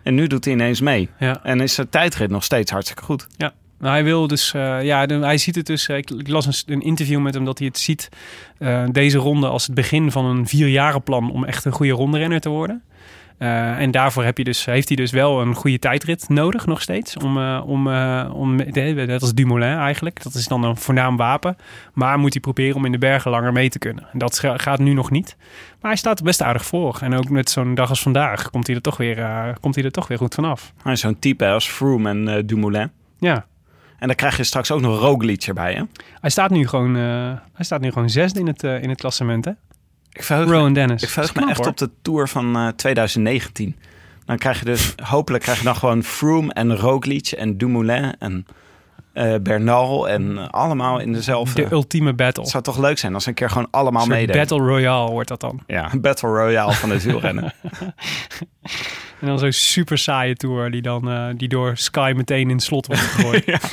En nu doet hij ineens mee. Ja. En is zijn tijdrit nog steeds hartstikke goed. Ja. Nou, hij wil dus, uh, ja, de, hij ziet het dus. Ik, ik las een, een interview met hem dat hij het ziet, uh, deze ronde als het begin van een vierjarenplan om echt een goede ronderenner te worden. Uh, en daarvoor heb je dus, heeft hij dus wel een goede tijdrit nodig nog steeds. Om, uh, om, uh, om net als Dumoulin eigenlijk. Dat is dan een voornaam wapen. Maar moet hij proberen om in de bergen langer mee te kunnen. En dat gaat nu nog niet. Maar hij staat er best aardig voor. En ook met zo'n dag als vandaag komt hij er toch weer, uh, komt hij er toch weer goed vanaf. Hij is zo'n type als Froome en uh, Dumoulin. Ja. En dan krijg je straks ook nog Roglic erbij, hè? Hij staat nu gewoon, uh, hij staat nu gewoon zesde in het, uh, in het klassement, hè? Ik verheug Rowan me, Dennis. Ik verheug me echt hoor. op de Tour van uh, twintig negentien. Dan krijg je dus, hopelijk krijg je dan gewoon Froome en Roglic en Dumoulin en uh, Bernal en allemaal in dezelfde... De ultieme battle. Het zou toch leuk zijn als ze een keer gewoon allemaal meedoen. Battle Royale wordt dat dan. Ja, een Battle Royale van het wielrennen. En dan zo'n super saaie Tour die dan uh, die door Sky meteen in het slot wordt gegooid. Ja.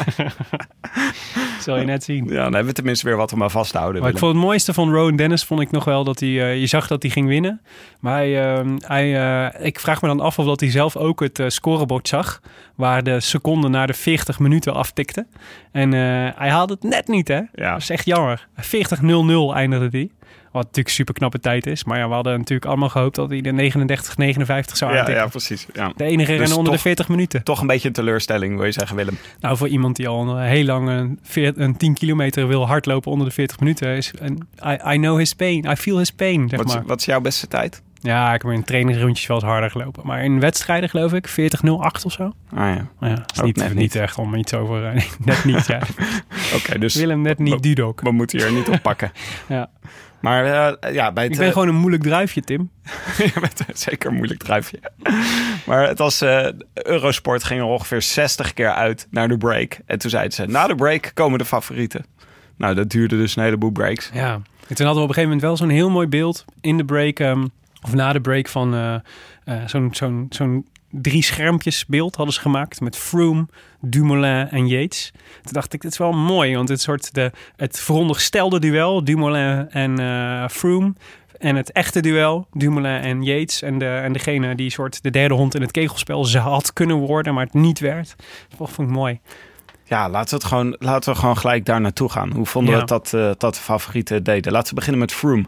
Zal je net zien. Ja, dan hebben we tenminste weer wat om aan vast te houden. Maar ik vond het mooiste van Rowan Dennis vond ik nog wel dat hij, uh, je zag dat hij ging winnen. Maar hij, uh, hij, uh, ik vraag me dan af of dat hij zelf ook het uh, scorebord zag, waar de seconden naar de veertig minuten aftikte. En uh, hij haalde het net niet, hè? Ja. Dat is echt jammer. veertig nul nul eindigde hij. Wat natuurlijk een super knappe tijd is. Maar ja, we hadden natuurlijk allemaal gehoopt dat hij de negenendertig negenenvijftig zou aantikken. Ja, ja, precies. Ja. De enige dus rennen onder toch, de veertig minuten. Toch een beetje een teleurstelling, wil je zeggen, Willem? Nou, voor iemand die al een heel lang een, een tien kilometer wil hardlopen onder de veertig minuten. Is een, I, I know his pain. I feel his pain, zeg wat, maar. Wat is jouw beste tijd? Ja, ik heb in trainingsrondjes wel eens harder gelopen. Maar in wedstrijden geloof ik veertig nul acht of zo. Ah ja. Ja, is niet, niet. niet echt om iets over... Uh, net niet, ja. Oké, okay, dus... Willem net niet Dudok. We moeten hier niet op pakken. Ja. Maar uh, ja, bij het... Ik ben uh, gewoon een moeilijk druifje, Tim. Je bent zeker een moeilijk druifje. Maar het was... Uh, Eurosport ging er ongeveer zestig keer uit naar de break. En toen zeiden ze, na de break komen de favorieten. Nou, dat duurde dus een heleboel breaks. Ja. En toen hadden we op een gegeven moment wel zo'n heel mooi beeld in de break... Um, of na de break van uh, uh, zo'n, zo'n, zo'n drie schermpjes beeld hadden ze gemaakt met Froome, Dumoulin en Yates. Toen dacht ik, dit is wel mooi, want het soort de, het veronderstelde duel, Dumoulin en uh, Froome, en het echte duel, Dumoulin en Yates, en, de, en degene die soort de derde hond in het kegelspel ze had kunnen worden, maar het niet werd. Dat vond ik mooi. Ja, laten we het gewoon, laten we gewoon gelijk daar naartoe gaan. Hoe vonden ja. we dat, uh, dat de favorieten deden? Laten we beginnen met Froome.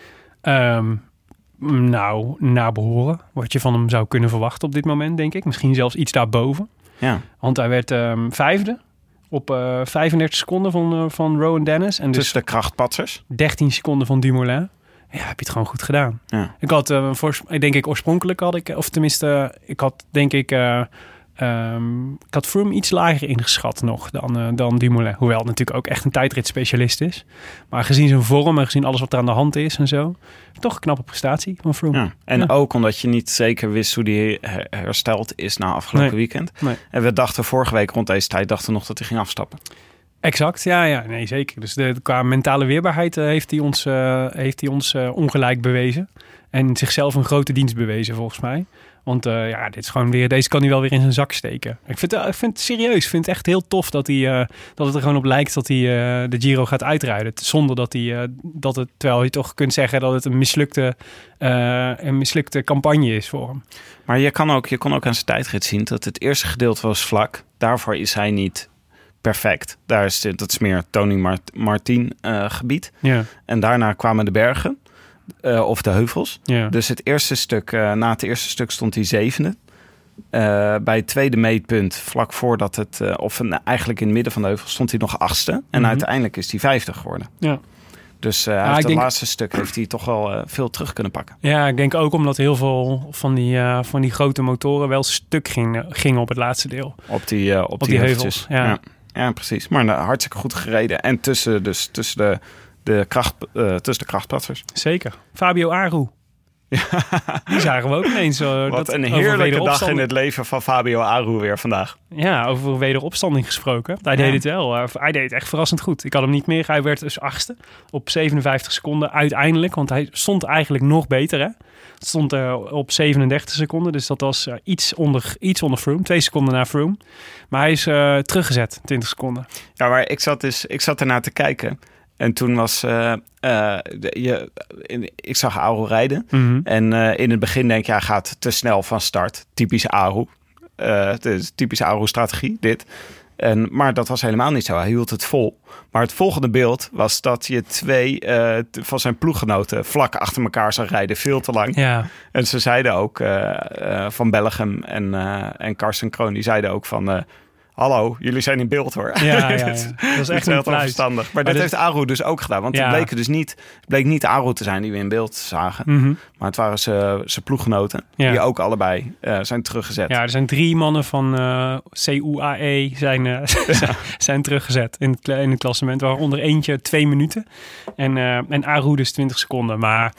Um, Nou, naar behoren. Wat je van hem zou kunnen verwachten op dit moment, denk ik. Misschien zelfs iets daarboven. Ja. Want hij werd um, vijfde op uh, vijfendertig seconden van, uh, van Rowan Dennis. En dus tussen de krachtpatsers. dertien seconden van Dumoulin. Ja, heb je het gewoon goed gedaan. Ja. Ik had, uh, voor, denk ik, oorspronkelijk had ik... Of tenminste, ik had, denk ik... Uh, Um, ik had Froome iets lager ingeschat nog dan, uh, dan Dumoulin. Hoewel het natuurlijk ook echt een tijdritspecialist is. Maar gezien zijn vorm en gezien alles wat er aan de hand is en zo. Toch een knappe prestatie van Froome. Ja, en ja. ook omdat je niet zeker wist hoe die hersteld is na afgelopen nee. weekend. Nee. En we dachten vorige week rond deze tijd dachten we nog dat hij ging afstappen. Exact, ja, ja, nee, zeker. Dus de, qua mentale weerbaarheid uh, heeft hij ons, uh, heeft hij ons uh, ongelijk bewezen. En zichzelf een grote dienst bewezen, volgens mij. Want uh, ja, dit is gewoon weer, deze kan hij wel weer in zijn zak steken. Ik vind, uh, ik vind het serieus, ik vind het echt heel tof dat, hij, uh, dat het er gewoon op lijkt dat hij uh, de Giro gaat uitrijden. Zonder dat hij, uh, dat het, terwijl je toch kunt zeggen dat het een mislukte, uh, een mislukte campagne is voor hem. Maar je kan ook, je kon ook aan zijn tijdrit zien dat het eerste gedeelte was vlak. Daarvoor is hij niet perfect. Daar is dit, dat is meer Tony Mart- Martin uh, gebied. Ja. En daarna kwamen de bergen. Uh, of de heuvels. Ja. Dus het eerste stuk, uh, na het eerste stuk stond hij zevende. Uh, bij het tweede meetpunt, vlak voordat het, uh, of uh, eigenlijk in het midden van de heuvel, stond hij nog achtste. En mm-hmm. uiteindelijk is hij vijfde geworden. Ja. Dus uh, ja, het denk... laatste stuk heeft hij toch wel uh, veel terug kunnen pakken. Ja, ik denk ook omdat heel veel van die, uh, van die grote motoren wel stuk gingen, gingen op het laatste deel. Op die, uh, op op die, die heuvels. Ja. Ja. Ja, precies. Maar uh, hartstikke goed gereden. En tussen, dus, tussen de... De kracht, uh, tussen de krachtpatsers. Zeker. Fabio Aru. Ja. Die zagen we ook ineens. Uh, Wat dat, een heerlijke dag in het leven van Fabio Aru weer vandaag. Ja, over wederopstanding gesproken. Hij ja. deed het wel. Uh, hij deed het echt verrassend goed. Ik had hem niet meer. Hij werd dus achtste op zevenenvijftig seconden uiteindelijk. Want hij stond eigenlijk nog beter. Hè? Het stond uh, op zevenendertig seconden. Dus dat was uh, iets, onder, iets onder Froome. Twee seconden na Froome. Maar hij is uh, teruggezet, twintig seconden. Ja, maar ik zat, dus, ik zat ernaar te kijken. En toen was... Uh, uh, de, je, in, ik zag Aru rijden. Mm-hmm. En uh, in het begin denk je, hij gaat te snel van start. Typisch Aru. Uh, typische Aru-strategie, dit. En, maar dat was helemaal niet zo. Hij hield het vol. Maar het volgende beeld was dat je twee uh, van zijn ploeggenoten vlak achter elkaar zag rijden. Veel te lang. Ja. En ze zeiden ook, uh, uh, Van Bellegem en, uh, en Karsten Kroon, die zeiden ook van... Uh, hallo, jullie zijn in beeld hoor. Ja, ja, ja. Dat is echt heel onverstandig. Maar, maar dit heeft Aru dus ook gedaan. Want ja. het bleek dus niet, het bleek niet Aru te zijn die we in beeld zagen. Mm-hmm. Maar het waren zijn ploeggenoten. Ja. Die ook allebei uh, zijn teruggezet. Ja, er zijn drie mannen van uh, C U A E zijn, uh, ja. zijn teruggezet in het, in het klassement. Waaronder eentje twee minuten. En, uh, en Aru dus twintig seconden. Maar...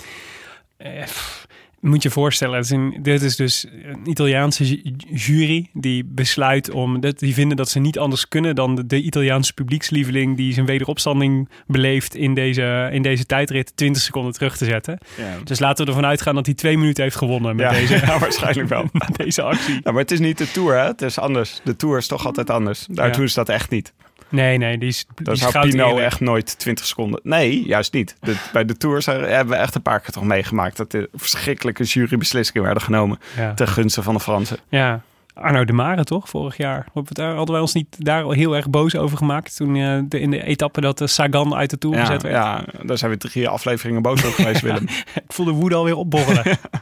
Uh, moet je voorstellen, het is een, dit is dus een Italiaanse jury die besluit om... Die vinden dat ze niet anders kunnen dan de, de Italiaanse publiekslieveling... die zijn wederopstanding beleeft in deze, in deze tijdrit twintig seconden terug te zetten. Ja. Dus laten we ervan uitgaan dat hij twee minuten heeft gewonnen met ja, deze, ja, waarschijnlijk wel. met deze actie. Ja, maar het is niet de Tour, hè? Het is anders. De Tour is toch altijd anders. Daar ja. doen ze dat echt niet. Nee, nee, die is Dan zou Pinot eerlijk. echt nooit twintig seconden... Nee, juist niet. De, bij de Tours hebben we echt een paar keer toch meegemaakt... dat er verschrikkelijke jurybeslissingen werden genomen... Ja. ten gunste van de Fransen. Ja, Arnaud de Mare toch, vorig jaar. Hadden wij ons niet daar al heel erg boos over gemaakt... toen uh, de, in de etappe dat de Sagan uit de Tour ja, gezet werd? Ja, daar zijn we drie afleveringen boos over geweest, Willem. Ik voel de woede alweer opborrelen.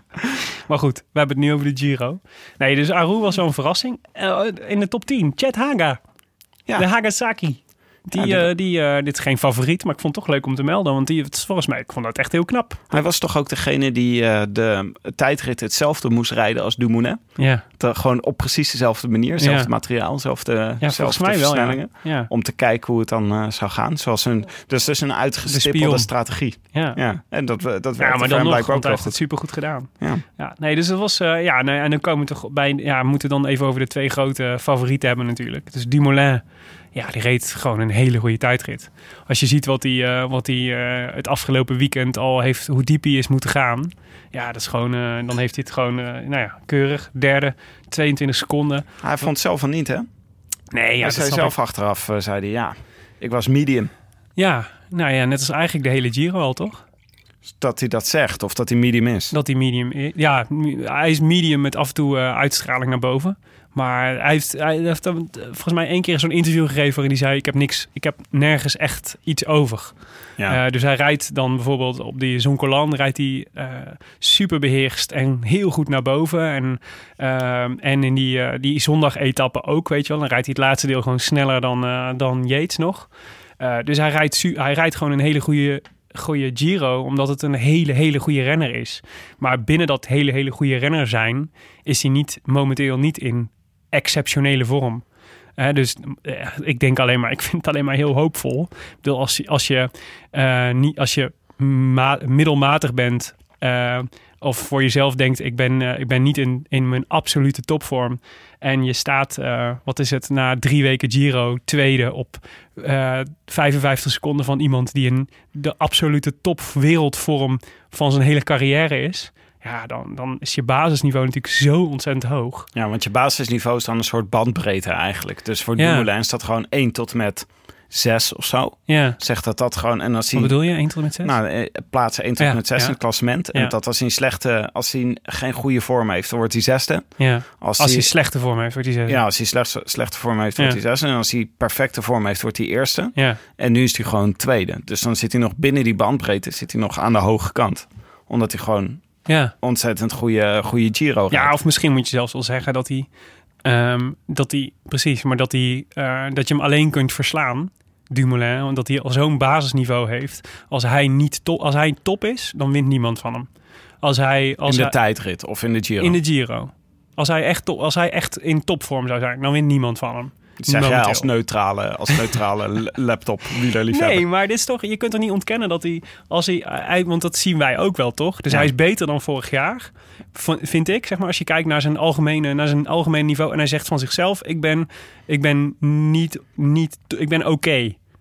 Maar goed, we hebben het nu over de Giro. Nee, dus Aru was zo'n verrassing. Uh, in de top tien, Chet Haga. Ja. De Hagasaki. Die, ja, die, uh, die, uh, dit is geen favoriet, maar ik vond het toch leuk om te melden. Want die, volgens mij, ik vond dat echt heel knap. Hij was toch ook degene die uh, de tijdrit hetzelfde moest rijden als Dumoulin? Ja. Te, gewoon op precies dezelfde manier, hetzelfde ja. materiaal, dezelfde, ja, zelfde mij versnellingen. Wel, ja. Ja. Om te kijken hoe het dan uh, zou gaan. Zoals een, dus dus een uitgestippelde strategie. Ja. Ja. En dat, dat werkte ja, maar dan nog, ook want hij heeft het supergoed gedaan. Ja. Ja, nee, dus dat was... Uh, ja, nee, en dan komen we toch bij... Ja, we moeten dan even over de twee grote favorieten hebben natuurlijk. Dus Dumoulin... Ja, die reed gewoon een hele goede tijdrit. Als je ziet wat hij uh, wat hij uh, het afgelopen weekend al heeft, hoe diep hij is moeten gaan. Ja, dat is gewoon, uh, dan heeft hij het gewoon, uh, nou ja, keurig. Derde, tweeëntwintig seconden. Hij vond het zelf van niet, hè? Nee, ja, hij zei zelf ik. achteraf, uh, zei hij, ja, ik was medium. Ja, nou ja, net als eigenlijk de hele Giro al, toch? Dat hij dat zegt, of dat hij medium is? Dat hij medium is. Ja, hij is medium met af en toe uh, uitstraling naar boven. Maar hij heeft, hij heeft volgens mij één keer zo'n interview gegeven waarin hij zei... ik heb niks, ik heb nergens echt iets over. Ja. Uh, dus hij rijdt dan bijvoorbeeld op die Zoncolan... rijdt hij uh, super beheerst en heel goed naar boven. En, uh, en in die, uh, die zondag-etappe ook, weet je wel. Dan rijdt hij het laatste deel gewoon sneller dan, uh, dan Yates nog. Uh, dus hij rijdt, su- hij rijdt gewoon een hele goede... goede Giro, omdat het een hele, hele goede renner is. Maar binnen dat hele, hele goede renner zijn... is hij niet, momenteel niet in exceptionele vorm. Uh, dus uh, ik denk alleen maar... ik vind het alleen maar heel hoopvol. Ik bedoel, als, als je, uh, niet, als je ma- middelmatig bent... Uh, of voor jezelf denkt... ik ben, uh, ik ben niet in, in mijn absolute topvorm... en je staat, uh, wat is het... na drie weken Giro, tweede op uh, vijfenvijftig seconden... van iemand die in de absolute topwereldvorm... van zijn hele carrière is... ja, dan, dan is je basisniveau natuurlijk zo ontzettend hoog. Ja, want je basisniveau is dan een soort bandbreedte eigenlijk. Dus voor ja. Dumoulin staat gewoon één tot met zes of zo. Ja. Zegt dat dat gewoon... En als hij, wat bedoel je, één tot met zes? Nou, plaatsen één tot ja. met zes ja. in het klassement. En ja. dat als hij, een slechte, als hij geen goede vorm heeft, dan wordt hij zesde. Ja. Als, als hij, hij slechte vorm heeft, wordt hij zesde. Ja, als hij slechte, slechte vorm heeft, wordt ja. hij zesde. En als hij perfecte vorm heeft, wordt hij eerste. Ja. En nu is hij gewoon tweede. Dus dan zit hij nog binnen die bandbreedte, zit hij nog aan de hoge kant. Omdat hij gewoon... Ja. ontzettend goede, goede Giro rijdt. Ja, of misschien moet je zelfs wel zeggen dat hij... Um, dat hij precies, maar dat, hij, uh, dat je hem alleen kunt verslaan, Dumoulin, omdat hij al zo'n basisniveau heeft. Als hij, niet top, als hij top is, dan wint niemand van hem. Als hij, als in de hij, tijdrit of in de Giro? In de Giro. Als hij echt, top, als hij echt in topvorm zou zijn, dan wint niemand van hem. Dat zeg jij als neutrale, als neutrale laptop wielerliefhebber. Nee, maar dit is toch, je kunt toch niet ontkennen dat hij, als hij, hij want dat zien wij ook wel, toch? Dus ja. hij is beter dan vorig jaar, vind ik. Zeg maar, als je kijkt naar zijn algemene, naar zijn algemene niveau en hij zegt van zichzelf: ik ben, ik ben niet, niet, ik ben oké. Okay.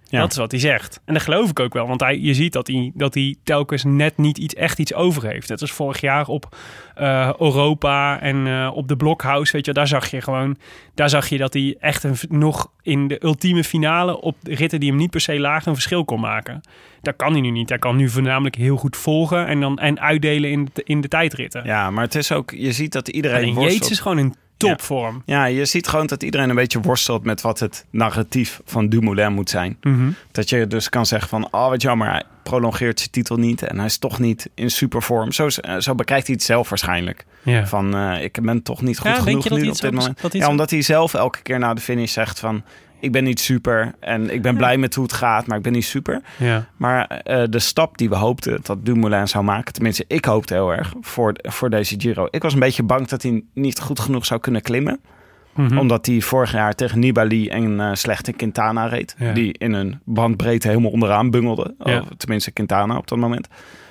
Ja. Dat is wat hij zegt. En dat geloof ik ook wel. Want hij, je ziet dat hij, dat hij telkens net niet iets, echt iets over heeft. Net als vorig jaar op uh, Europa en uh, op de Blockhouse. Weet je, daar zag je gewoon... Daar zag je dat hij echt een, nog in de ultieme finale... op ritten die hem niet per se lagen een verschil kon maken. Dat kan hij nu niet. Hij kan nu voornamelijk heel goed volgen... en, dan, en uitdelen in de, in de tijdritten. Ja, maar het is ook... Je ziet dat iedereen en worstelt. Yates is gewoon in topvorm. Ja. ja, je ziet gewoon dat iedereen een beetje worstelt met wat het narratief van Dumoulin moet zijn. Mm-hmm. Dat je dus kan zeggen van, oh wat jammer, hij prolongeert zijn titel niet en hij is toch niet in supervorm. Zo, zo bekijkt hij het zelf waarschijnlijk. Ja. Van, uh, ik ben toch niet goed ja, genoeg denk je nu dat op dit moment. Dat ja, omdat hij zelf elke keer na de finish zegt van, ik ben niet super en ik ben ja. blij met hoe het gaat, maar ik ben niet super. Ja. Maar uh, de stap die we hoopten dat Dumoulin zou maken, tenminste ik hoopte heel erg voor, voor deze Giro. Ik was een beetje bang dat hij niet goed genoeg zou kunnen klimmen. Mm-hmm. Omdat hij vorig jaar tegen Nibali en uh, slechte Quintana reed. Ja. Die in een bandbreedte helemaal onderaan bungelde. Ja. Of, tenminste Quintana op dat moment.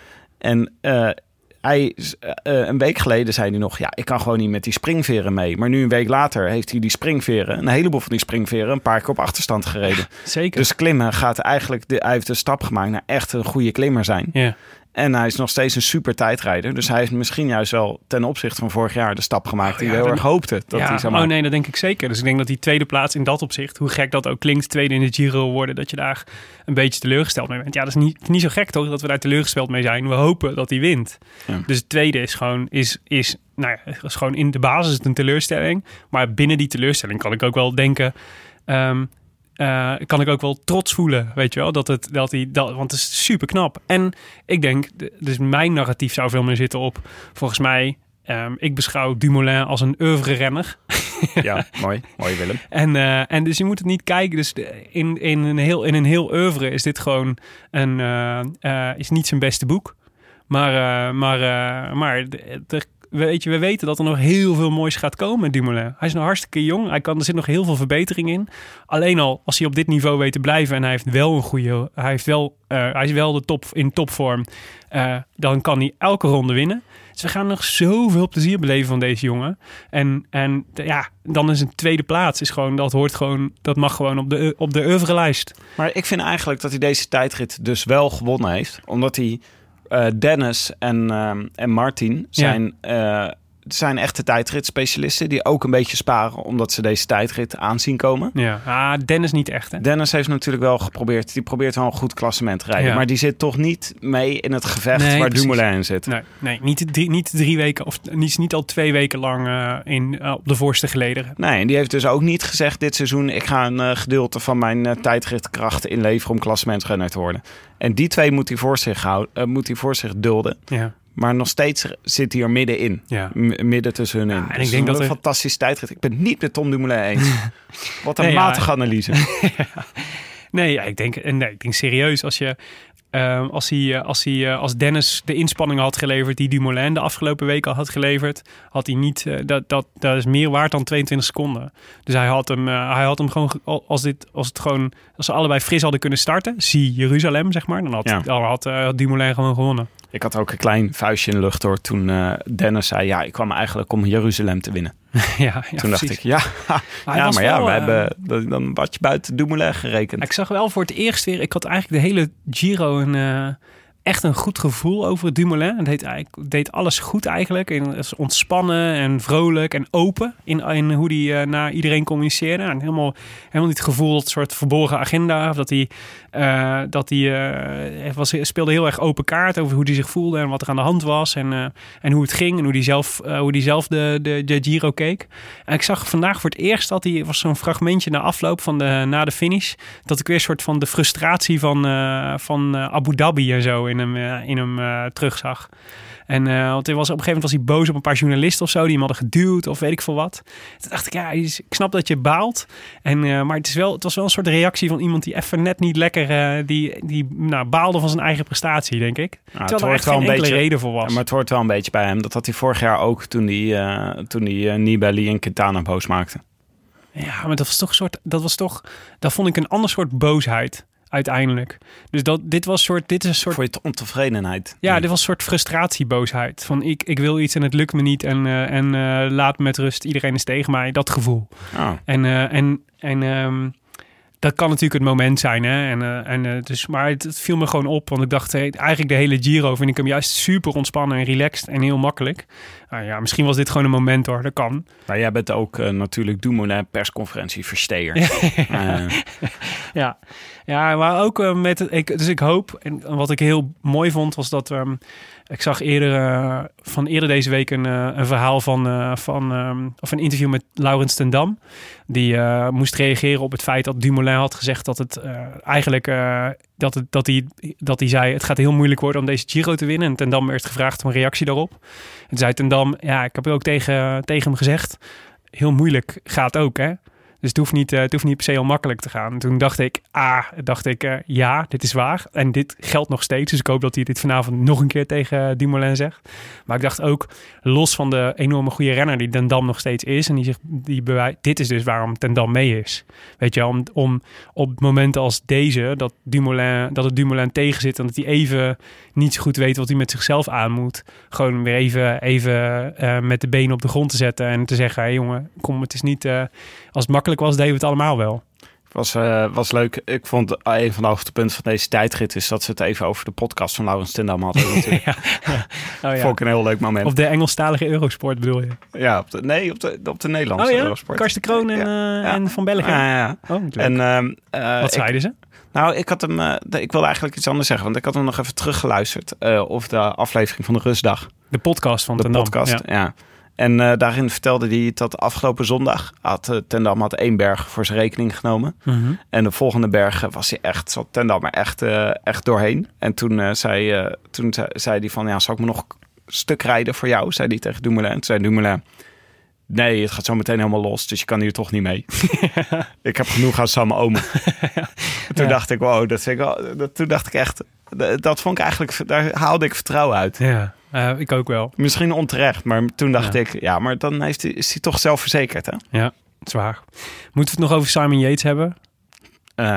En uh, hij, uh, een week geleden zei hij nog... ja, ik kan gewoon niet met die springveren mee. Maar nu een week later heeft hij die springveren... een heleboel van die springveren een paar keer op achterstand gereden. Ja, zeker. Dus klimmen gaat eigenlijk... De, hij heeft de stap gemaakt naar echt een goede klimmer zijn. Ja. En hij is nog steeds een super tijdrijder. Dus hij heeft misschien juist wel ten opzichte van vorig jaar de stap gemaakt... die oh, ja, we heel dan, erg hoopten dat ja, hij zou maken. Oh nee, dat denk ik zeker. Dus ik denk dat die tweede plaats in dat opzicht... hoe gek dat ook klinkt, tweede in de Giro worden... dat je daar een beetje teleurgesteld mee bent. Ja, dat is niet, niet zo gek toch, dat we daar teleurgesteld mee zijn. We hopen dat hij wint. Ja. Dus het tweede is gewoon... Is, is, nou ja, is gewoon in de basis een teleurstelling. Maar binnen die teleurstelling kan ik ook wel denken... Um, Uh, kan ik ook wel trots voelen, weet je wel, dat het dat hij dat, want het is super knap. En ik denk, dus mijn narratief zou veel meer zitten op, volgens mij, um, ik beschouw Dumoulin als een oeuvre-renner. Ja, mooi, mooi Willem. En, uh, en dus je moet het niet kijken, dus in, in een heel in een heel oeuvre is dit gewoon een uh, uh, is niet zijn beste boek, maar uh, maar uh, maar er Weet je, we weten dat er nog heel veel moois gaat komen, Dumoulin. Hij is nog hartstikke jong. Hij kan, er zit nog heel veel verbetering in. Alleen al, als hij op dit niveau weet te blijven... en hij heeft wel een goede... Hij, heeft wel, uh, hij is wel de top, in topvorm... Uh, dan kan hij elke ronde winnen. Dus we gaan nog zoveel plezier beleven van deze jongen. En, en ja, dan is een tweede plaats... Is gewoon, dat, hoort gewoon, dat mag gewoon op de, op de oeuvre-lijst. Maar ik vind eigenlijk dat hij deze tijdrit dus wel gewonnen heeft. Omdat hij... Uh, Dennis en, uh, en Martin zijn, ja. uh, zijn echte tijdritspecialisten... die ook een beetje sparen omdat ze deze tijdrit aanzien komen. Ja, ah, Dennis niet echt, hè? Dennis heeft natuurlijk wel geprobeerd... die probeert wel een goed klassement te rijden... Ja. maar die zit toch niet mee in het gevecht nee, waar precies. Dumoulin in zit. Nee, nee niet, drie, niet drie weken... of niet, niet al twee weken lang uh, in, uh, op de voorste gelederen. Nee, en die heeft dus ook niet gezegd dit seizoen... ik ga een uh, gedeelte van mijn uh, tijdritkrachten inleveren... om klassementsrenner te worden. En die twee moet hij voor zich, houden, uh, moet hij voor zich dulden. Ja. Maar nog steeds zit hij er middenin. Ja. M- midden tussen hun in. Ja, en dus ik denk dat een er... fantastische tijdrit. Ik ben het niet met Tom Dumoulin eens. Wat een nee, matige ja. analyse. ja. Nee, ja, ik denk, nee, ik denk serieus. Als je... Uh, als, hij, als, hij, als Dennis de inspanningen had geleverd die Dumoulin de afgelopen week al had geleverd, had hij niet, uh, dat, dat, dat is meer waard dan tweeëntwintig seconden. Dus hij had hem, uh, hij had hem gewoon, als, dit, als, het gewoon, als ze allebei fris hadden kunnen starten, zie Jeruzalem, zeg maar, dan had, ja. dan had uh, Dumoulin gewoon gewonnen. Ik had ook een klein vuistje in de lucht hoor, toen uh, Dennis zei, ja, ik kwam eigenlijk om Jeruzalem te winnen. ja, ja, toen precies. dacht ik, ja, maar ja, maar ja, wel, we uh, hebben dan wat je buiten Dumoulin gerekend. Ik zag wel voor het eerst weer, ik had eigenlijk de hele Giro een, uh, echt een goed gevoel over Dumoulin. Het deed, eigenlijk, deed alles goed eigenlijk. En ontspannen en vrolijk en open in, in hoe hij uh, naar iedereen communiceerde. En helemaal, helemaal niet het gevoel dat een soort verborgen agenda. Of dat hij, uh, dat hij uh, was, speelde heel erg open kaart over hoe hij zich voelde en wat er aan de hand was. En, uh, en hoe het ging en hoe hij zelf, uh, hoe hij zelf de, de, de Giro keek. En ik zag vandaag voor het eerst dat hij, was zo'n fragmentje na afloop van de, na de finish. Dat ik weer een soort van de frustratie van, uh, van uh, Abu Dhabi en zo in hem, uh, in hem uh, terugzag. En uh, want hij was, op een gegeven moment was hij boos op een paar journalisten of zo die hem hadden geduwd of weet ik veel wat. Toen dacht ik, ja, ik snap dat je baalt. En, uh, maar het, is wel, het was wel een soort reactie van iemand die even net niet lekker, uh, die, die nou, baalde van zijn eigen prestatie, denk ik. Ja, Terwijl er echt geen enkele beetje, reden voor was. Maar het hoort wel een beetje bij hem. Dat had hij vorig jaar ook toen hij, uh, toen hij uh, Nibali en Quintana boos maakte. Ja, maar dat was toch een soort, dat was toch, dat vond ik een ander soort boosheid. Uiteindelijk. Dus dat, dit was soort, dit is een soort... Voor je ontevredenheid. Ja, dit was een soort frustratieboosheid. Van ik, ik wil iets en het lukt me niet en, uh, en uh, laat me met rust. Iedereen is tegen mij. Dat gevoel. Oh. En, uh, en, en um, dat kan natuurlijk het moment zijn. Hè? En, uh, en, uh, dus, maar het, het viel me gewoon op. Want ik dacht, hey, eigenlijk de hele Giro vind ik hem juist super ontspannen en relaxed en heel makkelijk. Uh, ja, misschien was dit gewoon een moment hoor, dat kan. Maar jij bent ook uh, natuurlijk Dumoulin persconferentie versteer. uh. ja. ja, maar ook uh, met het... Ik, dus ik hoop, en wat ik heel mooi vond, was dat... Um, ik zag eerder uh, van eerder deze week een, uh, een verhaal van, uh, van um, of een interview met Laurens ten Dam. Die uh, moest reageren op het feit dat Dumoulin had gezegd dat het uh, eigenlijk uh, dat, het, dat, hij, dat hij zei: het gaat heel moeilijk worden om deze Giro te winnen. En ten Dam werd gevraagd om een reactie daarop. En toen zei ten Dam: ja, ik heb ook tegen, tegen hem gezegd: heel moeilijk gaat ook, hè. Dus het hoeft, niet, uh, het hoeft niet per se heel makkelijk te gaan. En toen dacht ik, ah, dacht ik, uh, ja, dit is waar. En dit geldt nog steeds. Dus ik hoop dat hij dit vanavond nog een keer tegen Dumoulin zegt. Maar ik dacht ook, los van de enorme goede renner die ten Dam nog steeds is. En die zegt, die bewijst, dit is dus waarom ten Dam mee is. Weet je, om, om op momenten als deze, dat, Dumoulin, dat het Dumoulin tegen zit. En dat hij even niet zo goed weet wat hij met zichzelf aan moet. Gewoon weer even, even uh, met de benen op de grond te zetten. En te zeggen, hey, jongen, kom, het is niet... Uh, als het makkelijk was, deden we het allemaal wel. Was, uh, was leuk. Ik vond een van de hoogtepunten van deze tijdrit is dat ze het even over de podcast van Laurens ten Dam hadden. ja, ja. Oh, ja. Vond ik een heel leuk moment. Of de Engelstalige Eurosport bedoel je? Ja, op de, nee, op de, op de Nederlandse oh, ja? Eurosport. Karsten Kroon en, ja. Uh, ja. en Van Bellegem. Ja, ja. Oh, en, uh, uh, Wat zeiden ik, ze? Nou, ik had hem. Uh, de, ik wilde eigenlijk iets anders zeggen, want ik had hem nog even teruggeluisterd uh, of de aflevering van de Rustdag. De podcast van de ten Dam. podcast, ja. ja. En uh, daarin vertelde hij dat afgelopen zondag had uh, ten Dam had één berg voor zijn rekening genomen. Mm-hmm. En de volgende berg was hij echt, zat ten Dam er echt, uh, echt doorheen. En toen, uh, zei, uh, toen zei, zei hij van, ja, zal ik me nog een stuk rijden voor jou? Zei hij tegen Dumoulin. Toen zei Dumoulin, nee, het gaat zo meteen helemaal los, dus je kan hier toch niet mee. Ik heb genoeg aan Sam Omen. Toen ja. dacht ik, wow, dat vind ik wel, dat, toen dacht ik echt, dat vond ik eigenlijk, daar haalde ik vertrouwen uit. Ja. Uh, ik ook wel. Misschien onterecht, maar toen dacht ja. ik... ja, maar dan heeft hij, is hij toch zelfverzekerd, hè? Ja, zwaar. Moeten we het nog over Simon Yates hebben? Uh,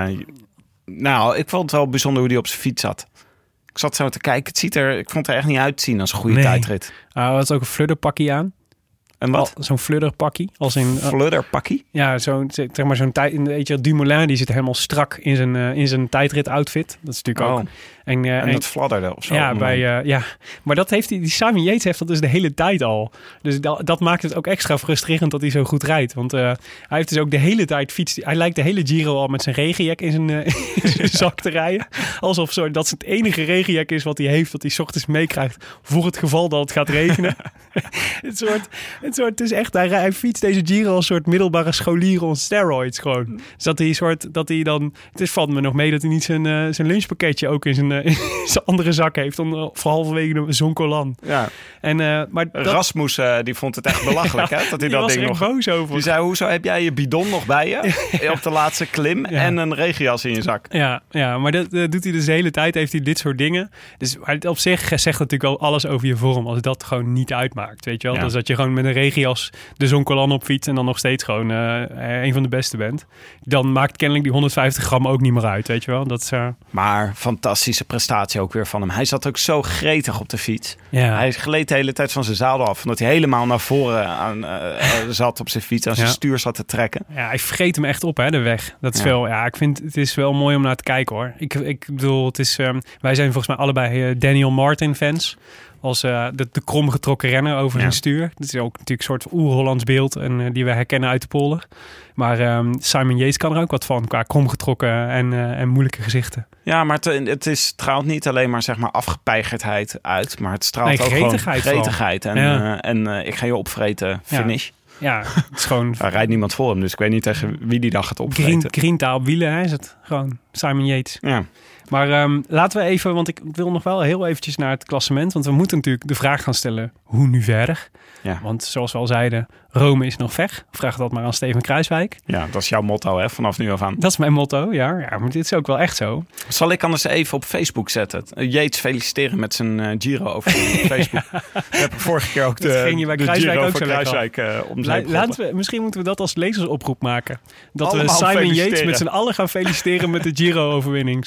nou, ik vond het wel bijzonder hoe hij op zijn fiets zat. Ik zat zo te kijken. Het ziet er, ik vond het er echt niet uitzien als een goede nee. tijdrit. Hij uh, had ook een fludderpakkie aan. En wat? Al, zo'n fludderpakkie. Als in uh, fludderpakkie? Ja, zo'n zeg maar zo'n tijd. Weet je, Dumoulin die zit helemaal strak in zijn uh, in zijn tijdrit outfit. Dat is natuurlijk oh. ook. En, uh, en, en dat fladderde of zo. Ja, bij, uh, ja, maar dat heeft hij. Die Simon Yates heeft dat dus de hele tijd al. Dus dat, dat maakt het ook extra frustrerend dat hij zo goed rijdt. Want uh, hij heeft dus ook de hele tijd fiets. Hij lijkt de hele Giro al met zijn regenjack in zijn, uh, in zijn zak te rijden. Alsof zo, dat het enige regenjack is wat hij heeft, dat hij 's ochtends meekrijgt voor het geval dat het gaat regenen. het, soort, het, soort, het is echt, hij, hij fietst deze Giro als soort middelbare scholier on steroids gewoon. Dus dat hij soort, dat hij dan, het is valt me nog mee dat hij niet zijn, uh, zijn lunchpakketje ook in zijn, uh, in zijn andere zak heeft, om, uh, voor halverwege de Zoncolan. Ja. En, uh, maar dat, Rasmus, uh, die vond het echt belachelijk, hè? Dat hij dat ding nog boos over. Die zei, hoezo heb jij je bidon nog bij je op de laatste klim ja. en een regenjas in je zak? Ja, ja maar dat uh, doet hij dus de hele tijd, heeft hij dit soort dingen. Dus op zich zegt natuurlijk al alles over je vorm, als dat gewoon niet uitmaakt, weet je wel? Ja. Dus dat je gewoon met een regenjas de Zoncolan op fiets en dan nog steeds gewoon uh, een van de beste bent. Dan maakt kennelijk die honderdvijftig gram ook niet meer uit, weet je wel? Dat is, uh... Maar fantastische prestatie ook weer van hem. Hij zat ook zo gretig op de fiets. Ja. Hij gleed de hele tijd van zijn zadel af, omdat hij helemaal naar voren aan, uh, zat op zijn fiets, aan zijn ja. stuur zat te trekken. Ja, hij vreet hem echt op, hè, de weg. Dat is ja. wel, ja, ik vind het is wel mooi om naar te kijken, hoor. Ik, ik bedoel, het is, um, wij zijn volgens mij allebei uh, Daniel Martin fans. Als uh, de, de kromgetrokken renner over ja. zijn stuur. Dat is ook natuurlijk een soort oer-Hollands beeld en uh, die we herkennen uit de polder. Maar um, Simon Yates kan er ook wat van qua kromgetrokken en, uh, en moeilijke gezichten. Ja, maar het, het is, straalt niet alleen maar, zeg maar afgepeigerdheid uit, maar het straalt nee, ook gretigheid gewoon gretigheid. En, ja. uh, en uh, ik ga je opvreten, finish. Ja, ja het is gewoon... Er rijdt niemand voor hem, dus ik weet niet tegen wie die dag gaat opvreten. Green, Grinta op wielen, hè, is het gewoon. Simon Yates. Ja. Maar um, laten we even, want ik wil nog wel heel eventjes naar het klassement. Want we moeten natuurlijk de vraag gaan stellen, hoe nu verder? Ja. Want zoals we al zeiden, Rome is nog ver. Vraag dat maar aan Steven Kruiswijk. Ja, dat is jouw motto, hè, vanaf nu af aan. Dat is mijn motto, ja. Ja, maar dit is ook wel echt zo. Zal ik anders even op Facebook zetten? Yates feliciteren met zijn uh, Giro over Facebook. ja. Dat heb ik vorige keer ook de, dat ging je bij de Kruiswijk Giro ook voor zo Kruiswijk uh, om zijn La, laten we, Misschien moeten we dat als lezersoproep maken. Dat allemaal we Simon Yates met z'n allen gaan feliciteren met de Giro-overwinning. Zodat hij toch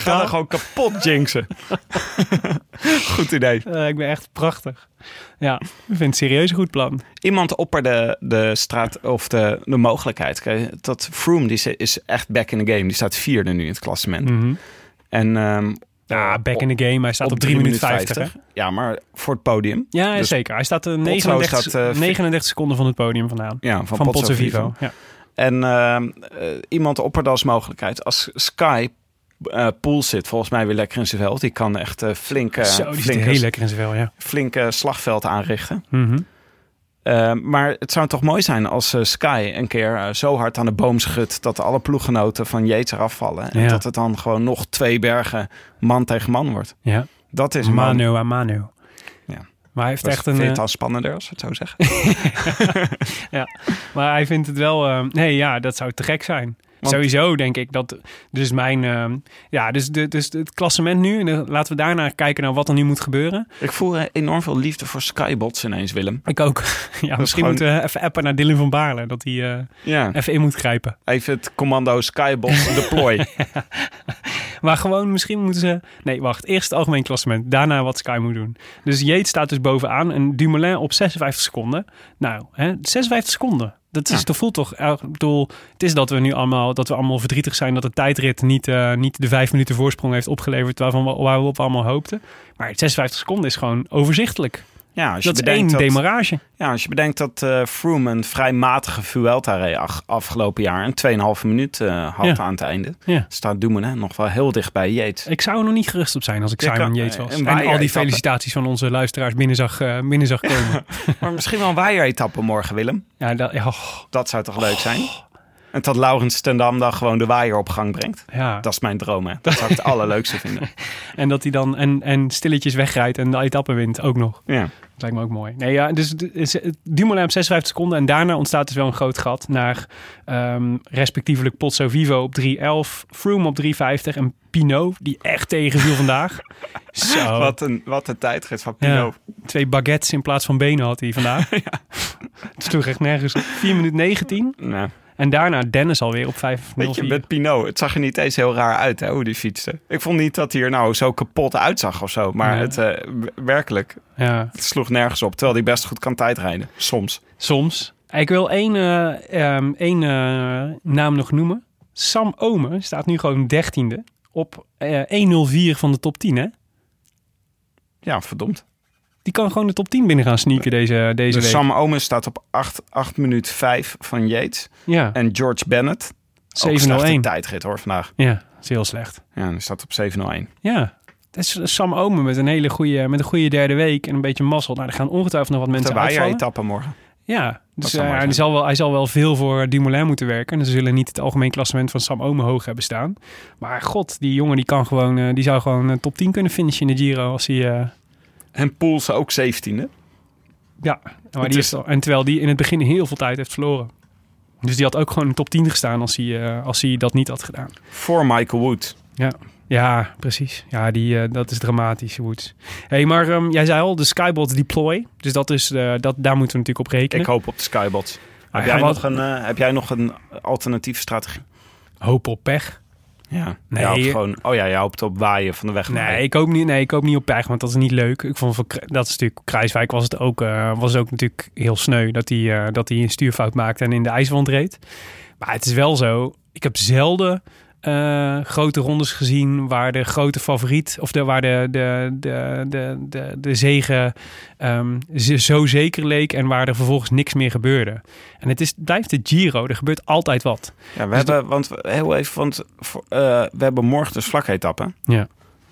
gaan er gewoon kapot jinxen. Goed idee. Uh, ik ben echt prachtig. Ja, ik vind het serieus een goed plan. Iemand opperde de straat of de, de mogelijkheid. Kijk, dat Froome die is echt back in the game. Die staat vierde nu in het klassement. Mm-hmm. En um, ja, back in the game. Hij staat op, op drie minuten vijftig. Ja, maar voor het podium. Ja, dus zeker. Hij staat, uh, negenendertig, staat uh, negenendertig seconden van het podium vandaan. Ja, van, van Pozzovivo. Ja. En uh, uh, iemand opperde als mogelijkheid. Als Sky uh, Pool zit volgens mij weer lekker in zijn veld. Die kan echt uh, flinke, Zo, die flinke, heel lekker in zijn veld, ja. flinke slagveld aanrichten. Mm-hmm. Uh, maar het zou toch mooi zijn als uh, Sky een keer uh, zo hard aan de boom schudt dat alle ploeggenoten van Yates eraf vallen. En ja. dat het dan gewoon nog twee bergen man tegen man wordt. Ja. Dat is mano a mano. Ja. Maar hij heeft dat echt een. Vind je het al spannender als het zo zeggen? Ja, maar hij vindt het wel. Uh, nee, ja, dat zou te gek zijn. Want, sowieso denk ik dat. Dus mijn. Uh, ja, dus, de, dus het klassement nu. En de, laten we daarna kijken naar wat er nu moet gebeuren. Ik voel uh, enorm veel liefde voor Skybots ineens, Willem. Ik ook. Ja, misschien gewoon... moeten we even appen naar Dylan van Baarle. Dat hij uh, ja. even in moet grijpen. Even het commando Skybots deploy. Ja. Maar gewoon, misschien moeten ze... Nee, wacht. Eerst het algemeen klassement. Daarna wat Sky moet doen. Dus Yates staat dus bovenaan. En Dumoulin op zesenvijftig seconden. Nou, hè, zesenvijftig seconden. Dat is, ja. dat voelt toch... Ik bedoel, het is dat we nu allemaal, dat we allemaal verdrietig zijn dat de tijdrit niet, uh, niet de vijf minuten voorsprong heeft opgeleverd waarvan we, waar we op allemaal hoopten. Maar zesenvijftig seconden is gewoon overzichtelijk. Ja, als je dat is één dat, demarrage. Ja, als je bedenkt dat uh, Froome een vrij matige Vuelta reed ach, afgelopen jaar en twee en een halve minuut uh, had ja. aan het einde, ja. staat Dumoulin nog wel heel dicht bij Yates. Ik zou er nog niet gerust op zijn als ik Simon Yates was. En, en al die felicitaties van onze luisteraars binnen zag, uh, binnen zag komen. Maar misschien wel een waaier-etappe morgen, Willem. Ja, dat, oh. dat zou toch leuk zijn? En dat Laurens ten Dam dan gewoon de waaier op gang brengt. Ja. Dat is mijn droom, hè. Dat zou ik het allerleukste vinden. En dat hij dan en, en stilletjes wegrijdt en de etappe wint ook nog. Ja. Dat lijkt me ook mooi. Nee, ja, dus Dumoulin op zesenvijftig seconden. En daarna ontstaat dus wel een groot gat naar um, respectievelijk Pozzovivo op drie elf. Froome op drie vijftig. En Pinot, die echt tegenviel vandaag. Zo. Wat een, wat een tijdrit van Pinot. Ja, twee baguettes in plaats van benen had hij vandaag. Ja. Het sloeg echt nergens. vier minuten negentien. Nee. En daarna Dennis alweer op vijf nul vier. Weet je, met Pinot, het zag er niet eens heel raar uit, hè, hoe die fietste. Ik vond niet dat hij er nou zo kapot uitzag of zo. Maar nee. het uh, werkelijk, ja. het sloeg nergens op. Terwijl hij best goed kan tijdrijden. Soms. Soms. Ik wil één, uh, um, één uh, naam nog noemen. Sam Omen staat nu gewoon dertiende op uh, één nul vier van de top tien, hè? Ja, verdomd. Die kan gewoon de top tien binnen gaan sneaken deze, deze dus week. Sam Omen staat op acht minuut vijf van Yates. Ja. En George Bennett. zeven nul één. Tijdrit hoor vandaag. Ja, dat is heel slecht. Ja, die staat op zeven nul één. Ja. Dat is Sam Omen met een hele goede, met een goede derde week en een beetje mazzel. Nou, er gaan ongetwijfeld nog wat mensen uitvallen. De etappe morgen. Ja, dus uh, hij, zal wel, hij zal wel veel voor Dumoulin moeten werken. En ze zullen niet het algemeen klassement van Sam Omen hoog hebben staan. Maar god, die jongen die kan gewoon, uh, die zou gewoon uh, top tien kunnen finishen in de Giro als hij... Uh... En Poels ook zeventiende. Ja, maar die is, en terwijl die in het begin heel veel tijd heeft verloren. Dus die had ook gewoon in de top tien gestaan als hij, uh, als hij dat niet had gedaan. Voor Michael Woods. Ja, ja precies. Ja, die, uh, dat is dramatisch, Woods. Hey, maar um, jij zei al, de Skybots deploy. Dus dat is, uh, dat, daar moeten we natuurlijk op rekenen. Ik hoop op de Skybots. Heb, ah, jij, ja, nog een, uh, heb jij nog een alternatieve strategie? Hoop op pech. Ja, nee. Je gewoon, oh ja, je hoopt op waaien van de weg. Nee, ik hoop niet, nee, ik hoop niet op pech, want dat is niet leuk. Ik vond, dat is natuurlijk, Kruiswijk was het ook, uh, was ook natuurlijk heel sneu dat hij, uh, dat hij een stuurfout maakte en in de ijswand reed. Maar het is wel zo, ik heb zelden uh, grote rondes gezien waar de grote favoriet, of de, waar de, de, de, de, de, de zege um, zo zeker leek en waar er vervolgens niks meer gebeurde. En het is, blijft de Giro, er gebeurt altijd wat. Ja, we dus hebben, de... want heel even, want uh, we hebben morgen dus vlaketappe. Ja.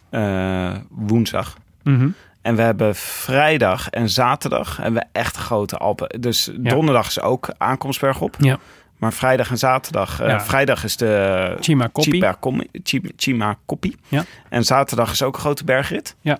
Uh, woensdag. Mm-hmm. En we hebben vrijdag en zaterdag hebben we echt grote Alpen. Dus ja. donderdag is ook aankomstberg op. Ja. Maar vrijdag en zaterdag... Uh, ja. Vrijdag is de... Cima Coppi. Cima, Cima Coppi. Ja. En zaterdag is ook een grote bergrit. Ja.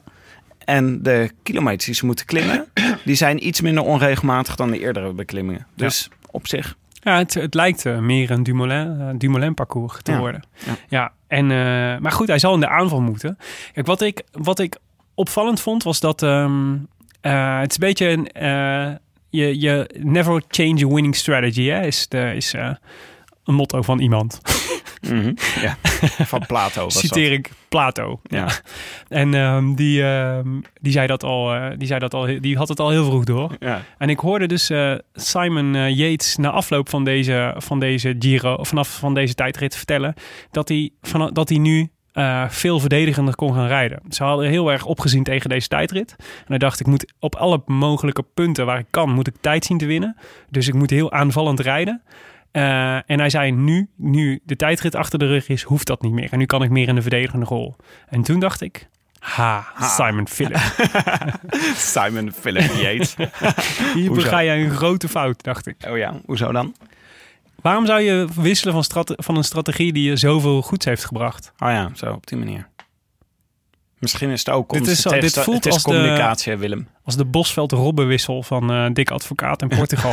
En de kilometers die ze moeten klimmen... die zijn iets minder onregelmatig dan de eerdere beklimmingen. Dus ja. op zich... Ja, het, het lijkt uh, meer een Dumoulin, uh, Dumoulin parcours te ja. worden. Ja. ja en, uh, maar goed, hij zal in de aanval moeten. Kijk, wat ik, wat ik opvallend vond, was dat... Um, uh, het is een beetje... een uh, Je, je never change a winning strategy, hè, is, de, is uh, een motto van iemand. Mm-hmm. Ja, van Plato was Citeer dat. ik Plato. Ja. Ja. En um, die, um, die, zei dat al, uh, die zei dat al, die had het al heel vroeg door. Ja. En ik hoorde dus uh, Simon uh, Yates na afloop van deze, van deze Giro, vanaf van deze tijdrit vertellen dat hij, van, dat hij nu uh, veel verdedigender kon gaan rijden. Ze hadden heel erg opgezien tegen deze tijdrit. En hij dacht, ik moet op alle mogelijke punten waar ik kan, moet ik tijd zien te winnen. Dus ik moet heel aanvallend rijden. Uh, en hij zei, nu, nu de tijdrit achter de rug is, hoeft dat niet meer. En nu kan ik meer in de verdedigende rol. En toen dacht ik, ha, ha. Simon Philip. Simon Philip Yates. Hier bega jij een grote fout, dacht ik. Oh ja, hoezo dan? Waarom zou je wisselen van, strate- van een strategie die je zoveel goeds heeft gebracht? Oh ja, zo op die manier. Misschien is het ook dit is, dit voelt het is als communicatie, de, Willem. Als de Bosveld-Robbenwissel van uh, Dick Advocaat in Portugal.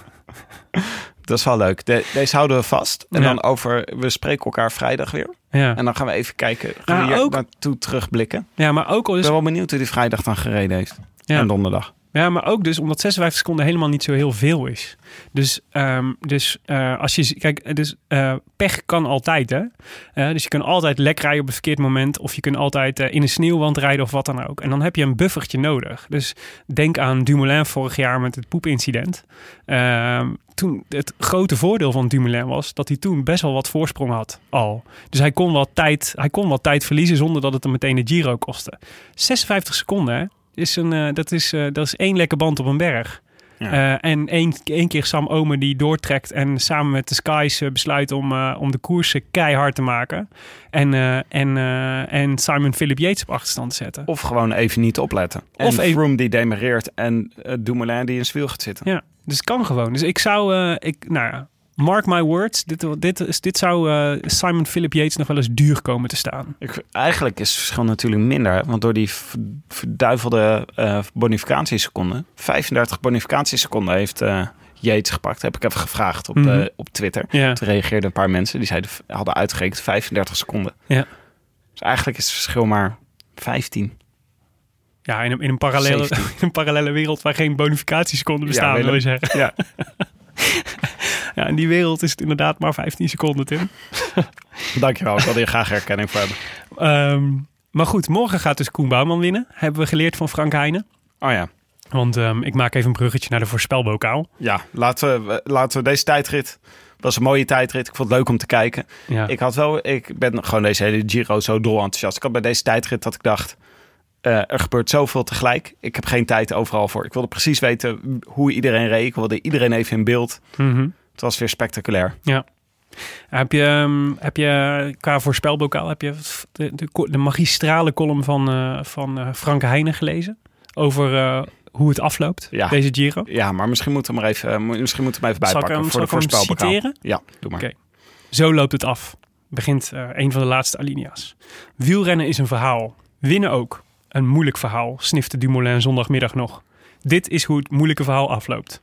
Dat is wel leuk. De, deze houden we vast. En ja. dan over... We spreken elkaar vrijdag weer. Ja. En dan gaan we even kijken. Gaan nou, we hier ook, naartoe terugblikken. Ja, maar ook al is... Ik ben wel benieuwd hoe die vrijdag dan gereden heeft. Ja. En donderdag. Ja, maar ook dus omdat zesenvijftig seconden helemaal niet zo heel veel is. Dus, um, dus uh, als je... Kijk, dus uh, pech kan altijd, hè. Uh, dus je kunt altijd lek rijden op een verkeerd moment. Of je kunt altijd uh, in een sneeuwwand rijden of wat dan ook. En dan heb je een buffertje nodig. Dus denk aan Dumoulin vorig jaar met het poepincident. Uh, toen het grote voordeel van Dumoulin was dat hij toen best wel wat voorsprong had al. Dus hij kon wat tijd, hij kon wat tijd verliezen zonder dat het hem meteen de Giro kostte. zesenvijftig seconden, hè? Is een, uh, dat, is, uh, dat is één lekke band op een berg. Ja. Uh, en één, één keer Sam Omen die doortrekt en samen met de Skies uh, besluit om, uh, om de koersen keihard te maken. En, uh, en, uh, en Simon Philip Yates op achterstand te zetten. Of gewoon even niet opletten. En of even Froome die demareert en uh, Dumoulin die in zijn wiel gaat zitten. Ja, dus het kan gewoon. Dus ik zou, uh, ik, nou ja, mark my words, dit, dit, dit zou uh, Simon Philip Yates nog wel eens duur komen te staan. Ik, eigenlijk is het verschil natuurlijk minder. Want door die verduivelde uh, bonificatieseconden, vijfendertig bonificatieseconden heeft uh, Yates gepakt. Heb ik even gevraagd op, mm-hmm. uh, op Twitter. Ja. Toen reageerden een paar mensen die zeiden, hadden uitgerekend vijfendertig seconden. Ja. Dus eigenlijk is het verschil maar vijftien. Ja, in een, in een, parallele, in een parallele wereld waar geen bonificatieseconden bestaan, ja, wil je zeggen. Ja. Ja, in die wereld is het inderdaad maar vijftien seconden, Tim. Dankjewel, ik wil hier graag herkenning voor hebben. Um, maar goed, morgen gaat dus Koen Bouwman winnen. Hebben we geleerd van Frank Heijnen. Oh ja. Want um, ik maak even een bruggetje naar de voorspelbokaal. Ja, laten we, laten we deze tijdrit... Het was een mooie tijdrit. Ik vond het leuk om te kijken. Ja. Ik had wel... Ik ben gewoon deze hele Giro zo dol enthousiast. Ik had bij deze tijdrit dat ik dacht... Uh, er gebeurt zoveel tegelijk. Ik heb geen tijd overal voor. Ik wilde precies weten hoe iedereen reed. Ik wilde iedereen even in beeld. Mm-hmm. Het was weer spectaculair. Ja. Heb je, um, heb je qua voorspelbokaal... heb je de, de, de magistrale column van, uh, van uh, Frank Heijnen gelezen? Over uh, hoe het afloopt, ja. deze Giro? Ja, maar misschien moeten we hem even, uh, misschien moeten we hem even bijpakken. Zal ik hem, voor de voorspelbokaal. Citeren? Ja, doe maar. Okay. Zo loopt het af. Begint uh, een van de laatste alinea's. Wielrennen is een verhaal. Winnen ook. Een moeilijk verhaal, snifte Dumoulin zondagmiddag nog. Dit is hoe het moeilijke verhaal afloopt.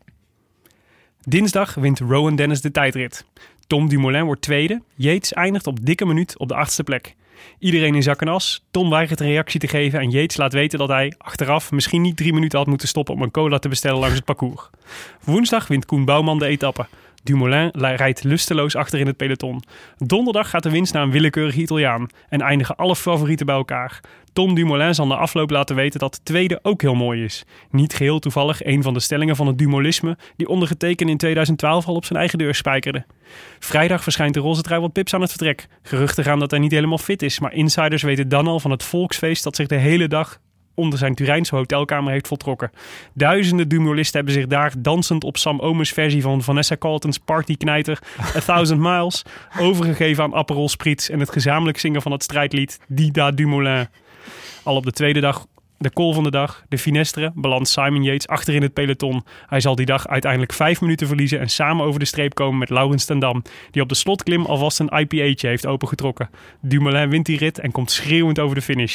Dinsdag wint Rowan Dennis de tijdrit. Tom Dumoulin wordt tweede. Yates eindigt op dikke minuut op de achtste plek. Iedereen in zak en as. Tom weigert een reactie te geven en Yates laat weten dat hij achteraf misschien niet drie minuten had moeten stoppen om een cola te bestellen langs het parcours. Woensdag wint Koen Bouwman de etappe. Dumoulin rijdt lusteloos achter in het peloton. Donderdag gaat de winst naar een willekeurige Italiaan en eindigen alle favorieten bij elkaar. Tom Dumoulin zal na afloop laten weten dat de tweede ook heel mooi is. Niet geheel toevallig een van de stellingen van het Dumolisme die ondergetekend in tweeduizend twaalf al op zijn eigen deur spijkerde. Vrijdag verschijnt de roze trui wat pips aan het vertrek. Geruchten gaan dat hij niet helemaal fit is, maar insiders weten dan al van het volksfeest dat zich de hele dag onder zijn Turijnse hotelkamer heeft voltrokken. Duizenden Dumolisten hebben zich daar dansend op Sam Omen's versie van Vanessa Carlton's partyknijter A Thousand Miles overgegeven aan Aperol Spritz en het gezamenlijk zingen van het strijdlied Dida Dumoulin. Al op de tweede dag, de call van de dag, de Finestre, belandt Simon Yates achter in het peloton. Hij zal die dag uiteindelijk vijf minuten verliezen en samen over de streep komen met Laurens ten Dam, die op de slotklim alvast een I P A'tje heeft opengetrokken. Dumoulin wint die rit en komt schreeuwend over de finish.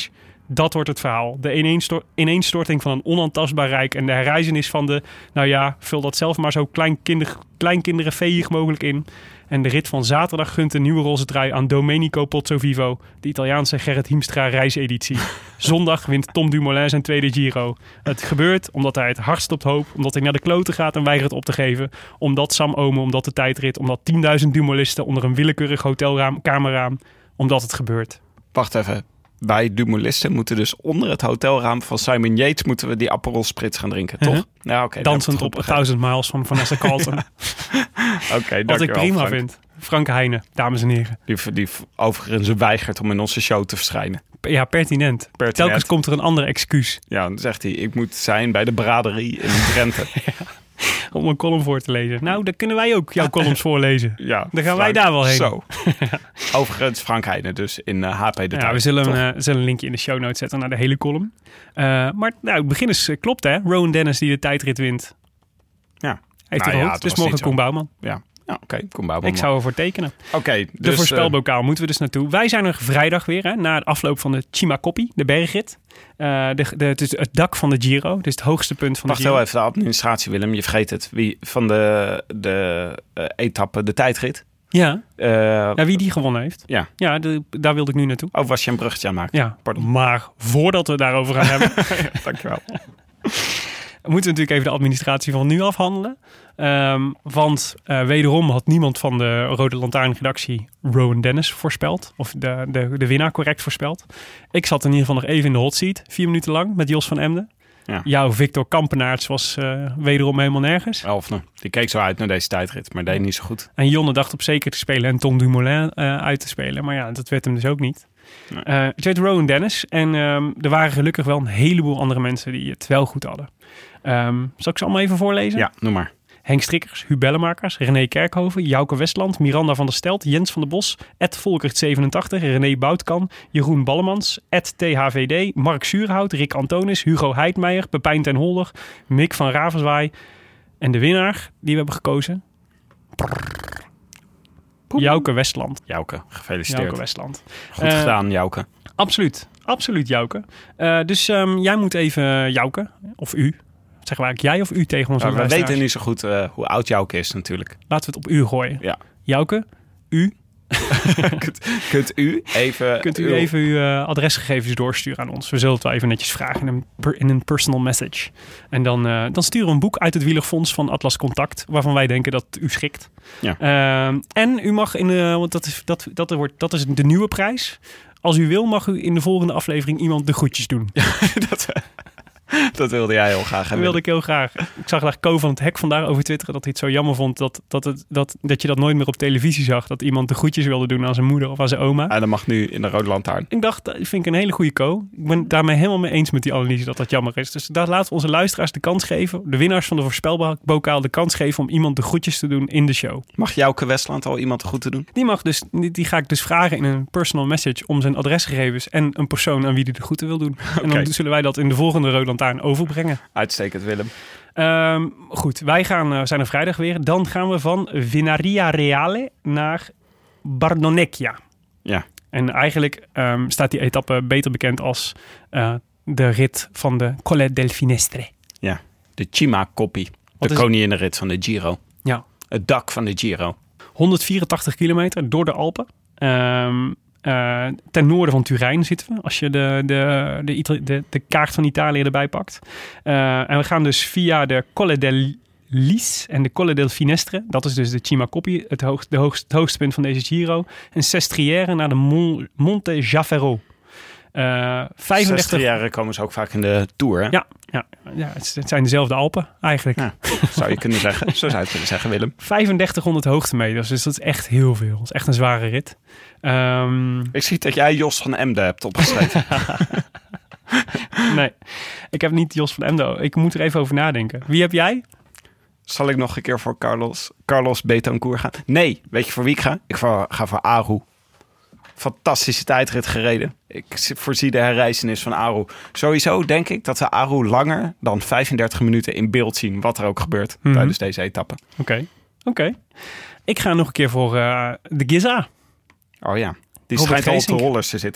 Dat wordt het verhaal. De ineenstor- ineenstorting van een onaantastbaar rijk en de herreizenis van de, nou ja, vul dat zelf maar zo kleinkinder, kleinkinderen veeg mogelijk in. En de rit van zaterdag gunt een nieuwe roze trui aan Domenico Pozzovivo, de Italiaanse Gerrit Hiemstra reiseditie. Zondag wint Tom Dumoulin zijn tweede Giro. Het gebeurt omdat hij het hardst op hoop, omdat hij naar de kloten gaat en weigert op te geven, omdat Sam Omen, omdat de tijdrit, omdat tienduizend Dumoulisten onder een willekeurig hotelraam, kamerraam, omdat het gebeurt. Wacht even. Wij Dumoulisten moeten dus onder het hotelraam van Simon Yates moeten we die Aperol Spritz gaan drinken, toch? Uh-huh. Ja, oké. Dansend op Thousand Miles van Vanessa Carlton. ja. Oké, okay, Wat ik prima Frank. vind. Frank Heijnen, dames en heren. Die, die overigens weigert om in onze show te verschijnen. Ja, pertinent. pertinent. Telkens komt er een ander excuus. Ja, dan zegt hij, ik moet zijn bij de braderie in Drenthe. ja. Om een column voor te lezen. Nou, dan kunnen wij ook jouw columns voorlezen. Ja, dan gaan Frank, wij daar wel heen. Zo. Overigens Frank Heijnen dus in uh, H P de Tijd. Ja, we zullen, uh, zullen een linkje in de show notes zetten naar de hele column. Uh, maar nou, het begin is, uh, klopt hè. Rowan Dennis die de tijdrit wint. Ja. Heeft nou, hij ja, gehoord. Dus morgen Koen Bouwman. Ja. Ja, oké, okay, Koen Bouwman. Ik zou ervoor tekenen. Oké, okay, de dus, voorspelbokaal uh, moeten we dus naartoe. Wij zijn er vrijdag weer, hè, na het afloop van de Cima Coppi, de bergrit. Uh, de, de, het is het dak van de Giro, dus het hoogste punt van Wacht de Giro. Wacht heel even, de administratie, Willem. Je vergeet het. Wie van de, de uh, etappe, de tijdrit. Ja. Uh, ja, wie die gewonnen heeft. Ja. Ja, de, daar wilde ik nu naartoe. Oh, was je een bruggetje aan maken? Ja, pardon. Maar voordat we het daarover gaan hebben. Dankjewel. We moeten natuurlijk even de administratie van nu afhandelen. Um, want uh, wederom had niemand van de Rode Lantaarn-redactie Rowan Dennis voorspeld. Of de, de, de winnaar correct voorspeld. Ik zat in ieder geval nog even in de hot seat. Vier minuten lang met Jos van Emden. Ja. Jouw Victor Kampenaerts was uh, wederom helemaal nergens. Elfne. Die keek zo uit naar deze tijdrit, maar deed niet zo goed. En Jonne dacht op zeker te spelen en Tom Dumoulin uh, uit te spelen. Maar ja, dat werd hem dus ook niet. Nee. Uh, het werd Rowan Dennis. En um, er waren gelukkig wel een heleboel andere mensen die het wel goed hadden. Um, zal ik ze allemaal even voorlezen? Ja, noem maar. Henk Strikkers, Huub Bellemakers, René Kerkhoven, Jouke Westland, Miranda van der Stelt, Jens van der Bos, Ed Volkert zevenentachtig, René Boutkan, Jeroen Ballemans, Ed T H V D, Mark Zuurhout, Rick Antonis, Hugo Heidmeijer, Pepijn ten Holder, Mick van Ravenswaai en de winnaar die we hebben gekozen, Jouke Westland. Jouke, gefeliciteerd. Jouke Westland. Goed uh, gedaan, Jouke. Absoluut, absoluut Jouke. Uh, dus um, jij moet even Jouke, of u... Zeggen we eigenlijk jij of u tegen ons? Nou, we weten niet zo goed uh, hoe oud Jouke is natuurlijk. Laten we het op u gooien. Ja. Jouke, u. kunt, kunt u even... Kunt u uw... even uw uh, adresgegevens doorsturen aan ons. We zullen het wel even netjes vragen in een, per, in een personal message. En dan, uh, dan sturen we een boek uit het Wielerfonds van Atlas Contact. Waarvan wij denken dat u schikt. Ja. Uh, en u mag in de... Want dat is, dat, dat, wordt, dat is de nieuwe prijs. Als u wil mag u in de volgende aflevering iemand de groetjes doen. dat... Dat wilde jij heel graag. Dat wilde ik heel graag. Ik zag graag Ko van het Hek vandaag over twitteren dat hij het zo jammer vond dat, dat, het, dat, dat je dat nooit meer op televisie zag. Dat iemand de groetjes wilde doen aan zijn moeder of aan zijn oma. En dat mag nu in de Rode Lantaarn. Ik dacht, dat vind ik een hele goede Ko. Ik ben daarmee helemaal mee eens met die analyse dat dat jammer is. Dus daar laten we onze luisteraars de kans geven, de winnaars van de voorspelbokaal de kans geven om iemand de groetjes te doen in de show. Mag Jouke Westland al iemand de groeten doen? Die mag dus, die, die ga ik dus vragen in een personal message om zijn adresgegevens en een persoon aan wie hij de groeten wil doen. Okay. En dan zullen wij dat in de volgende Rode Lantaarn overbrengen. Uitstekend, Willem. Um, goed, wij gaan, uh, zijn er vrijdag weer. Dan gaan we van Vinaria Reale naar Bardonecchia. Ja. En eigenlijk um, staat die etappe beter bekend als uh, de rit van de Colle del Finestre. Ja, de Cima Coppi. De koninginnenrit van de Giro. Ja. Het dak van de Giro. honderdvierentachtig kilometer door de Alpen. Um, Uh, ten noorden van Turijn zitten we, als je de, de, de, Itali- de, de kaart van Italië erbij pakt. Uh, en we gaan dus via de Colle del Lis en de Colle del Finestre. Dat is dus de Cima Coppi, het, hoogst, de hoogst, het hoogste punt van deze Giro. En Sestriere naar de Mon, Monte Jaffero. Uh, vijfendertig Sestriere komen ze ook vaak in de Tour, hè? Ja, ja, ja het, het zijn dezelfde Alpen eigenlijk. Ja, zou je kunnen zeggen. Zo zou je het kunnen zeggen, Willem. vijfendertighonderd hoogtemeters, dus dat is echt heel veel. Dat is echt een zware rit. Um... Ik zie dat jij Jos van Emden hebt opgeschreven. Nee, ik heb niet Jos van Emden. Ik moet er even over nadenken. Wie heb jij? Zal ik nog een keer voor Carlos, Carlos Betancourt gaan? Nee, weet je voor wie ik ga? Ik ga, ga voor Aru. Fantastische tijdrit gereden. Ik voorzie de herreizenis van Aru. Sowieso denk ik dat we Aru langer dan vijfendertig minuten in beeld zien. Wat er ook gebeurt mm-hmm. tijdens deze etappe. Oké, okay. oké. Okay. Ik ga nog een keer voor uh, de Giza. Oh ja, die Robert schijnt al op de rollers te zitten.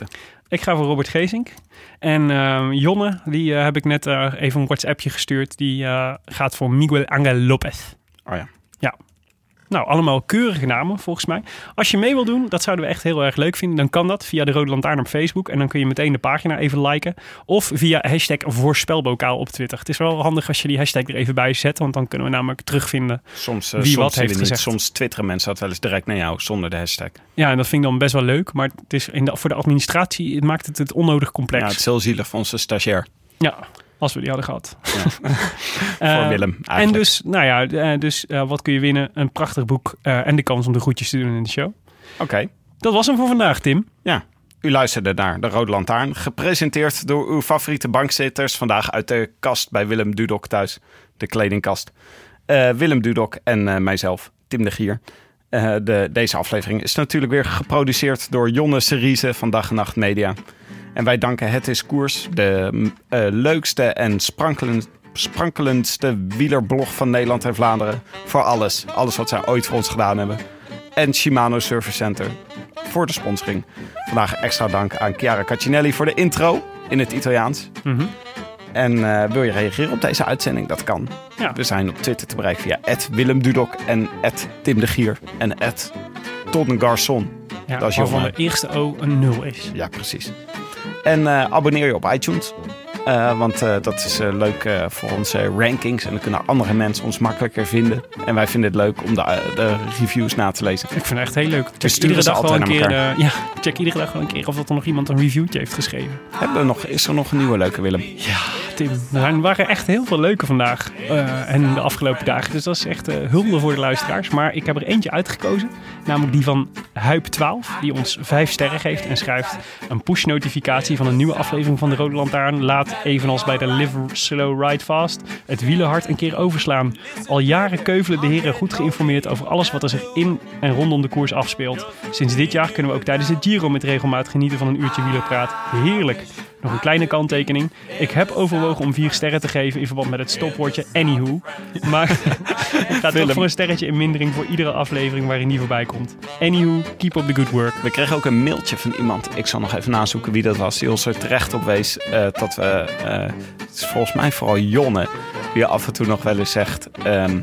Ik ga voor Robert Geesink. En uh, Jonne, die uh, heb ik net uh, even een WhatsAppje gestuurd. Die uh, gaat voor Miguel Angel Lopez. Oh ja. Ja. Nou, allemaal keurige namen volgens mij. Als je mee wil doen, dat zouden we echt heel erg leuk vinden. Dan kan dat via de Rode Lantaarn op Facebook. En dan kun je meteen de pagina even liken. Of via hashtag voorspelbokaal op Twitter. Het is wel handig als je die hashtag er even bij zet. Want dan kunnen we namelijk terugvinden soms, uh, wie soms wat heeft gezegd. Soms twitteren mensen dat wel eens direct naar jou zonder de hashtag. Ja, en dat vind ik dan best wel leuk. Maar het is in de, voor de administratie het maakt het het onnodig complex. Ja, het is heel zielig voor onze stagiair. Ja, als we die hadden gehad. Ja. uh, Voor Willem eigenlijk. En dus, nou ja, uh, dus uh, wat kun je winnen? Een prachtig boek uh, en de kans om de groetjes te doen in de show. Oké. Okay. Dat was hem voor vandaag, Tim. Ja, u luisterde naar De Rode Lantaarn. Gepresenteerd door uw favoriete bankzitters. Vandaag uit de kast bij Willem Dudok thuis. De kledingkast. Uh, Willem Dudok en uh, mijzelf, Tim de Gier. Uh, de, deze aflevering is natuurlijk weer geproduceerd door Jonne Serize van Dag en Nacht Media. En wij danken Het is Koers, de uh, leukste en sprankelend, sprankelendste wielerblog van Nederland en Vlaanderen. Voor alles. Alles wat zij ooit voor ons gedaan hebben. En Shimano Service Center voor de sponsoring. Vandaag extra dank aan Chiara Caccinelli voor de intro in het Italiaans. Mm-hmm. En uh, wil je reageren op deze uitzending? Dat kan. Ja. We zijn op Twitter te bereiken via at Willem Dudok en at Tim de Gier en at Ton Garçon. Ja, dat is waarvan de eerste O een nul is. Ja, precies. En uh, abonneer je op iTunes. Uh, want uh, dat is uh, leuk uh, voor onze rankings. En dan kunnen andere mensen ons makkelijker vinden. En wij vinden het leuk om de, uh, de reviews na te lezen. Ik vind het echt heel leuk. Check dus iedere dag wel een keer. Uh, ja, check iedere dag wel een keer of dat er nog iemand een reviewtje heeft geschreven. Hebben we nog, is er nog een nieuwe leuke, Willem? Ja, Tim. Er waren echt heel veel leuke vandaag. Uh, en de afgelopen dagen. Dus dat is echt uh, hulde voor de luisteraars. Maar ik heb er eentje uitgekozen. Namelijk die van Huip twaalf. Die ons vijf sterren geeft en schrijft een push notificatie van een nieuwe aflevering van de Rode Lantaarn. Laat evenals bij de Live Slow Ride Fast het wielenhart een keer overslaan. Al jaren keuvelen de heren goed geïnformeerd over alles wat er zich in en rondom de koers afspeelt. Sinds dit jaar kunnen we ook tijdens de Giro met regelmaat genieten van een uurtje wielerpraat. Heerlijk! Nog een kleine kanttekening. Ik heb overwogen om vier sterren te geven in verband met het stopwoordje anywho. Maar ik ga toch voor een sterretje in mindering voor iedere aflevering waarin die voorbij komt. Anywho, keep up the good work. We kregen ook een mailtje van iemand. Ik zal nog even nazoeken wie dat was. Die ons er terecht op wees uh, dat we... Uh, het is volgens mij vooral Jonne. Die af en toe nog wel eens zegt... Um,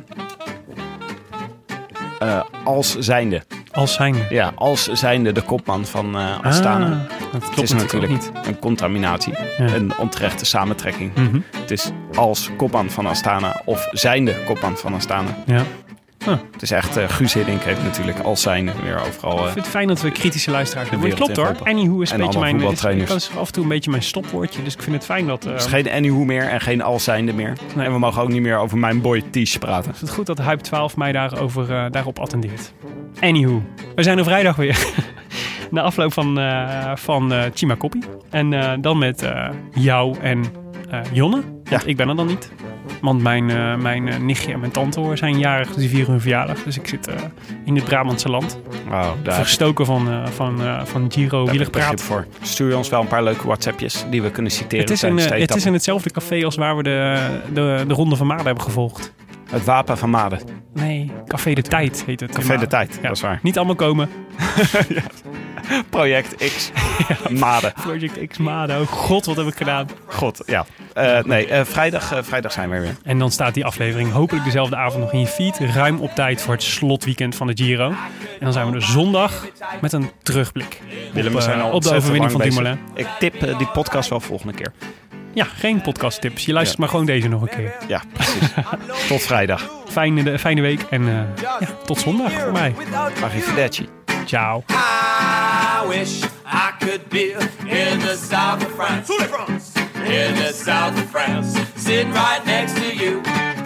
uh, als zijnde. Als zijnde? Ja, als zijnde de kopman van uh, Astana. Ah, dat klopt het is natuurlijk niet. een contaminatie. Ja. Een onterechte samentrekking. Mm-hmm. Het is als kopman van Astana of zijnde kopman van Astana. Ja. Huh. Het is echt, uh, Guus Hiddink heeft natuurlijk als zijnde weer overal... Uh, ik vind het fijn dat we kritische luisteraars hebben. Het klopt hoor. Anywho is een beetje mijn... Is, is af en toe een beetje mijn stopwoordje. Dus ik vind het fijn dat... Uh, het is geen anywho meer en geen als zijnde meer. Nee. En we mogen ook niet meer over mijn boy Tish praten. Ik vind het goed dat Hype twaalf mij daarover, uh, daarop attendeert. Anywho, we zijn er vrijdag weer. Na afloop van, uh, van uh, Cima Coppi. En uh, dan met uh, jou en uh, Jonne. Ja. Ik ben er dan niet. Want mijn, uh, mijn uh, nichtje en mijn tante zijn jarig, dus die vieren hun verjaardag. Dus ik zit uh, in het Brabantse land. Oh, daar verstoken van, uh, van, uh, van Giro wielerpraat. Voor. Stuur je ons wel een paar leuke WhatsAppjes die we kunnen citeren. Het is, in, uh, het is in hetzelfde café als waar we de, de, de Ronde van Maden hebben gevolgd. Het Wapen van Maden. Nee, Café de Tijd heet het. Café de Tijd, ja, dat is waar. Niet allemaal komen. Ja. Project X ja. Maden. Project X Maden. Oh god, wat heb ik gedaan? God, ja. Uh, nee, uh, vrijdag, uh, vrijdag zijn we weer. En dan staat die aflevering hopelijk dezelfde avond nog in je feed. Ruim op tijd voor het slotweekend van de Giro. En dan zijn we er zondag met een terugblik. Willem, we zijn al op de overwinning van Dumoulin. Ik tip uh, die podcast wel volgende keer. Ja, geen podcasttips. Je luistert ja. maar gewoon deze nog een keer. Ja, precies. Tot vrijdag. Fijne, fijne week en uh, ja, tot zondag voor mij. Arrivederci. Ciao. I wish I could be in the south of France. In the south of France. Sitting right next to you.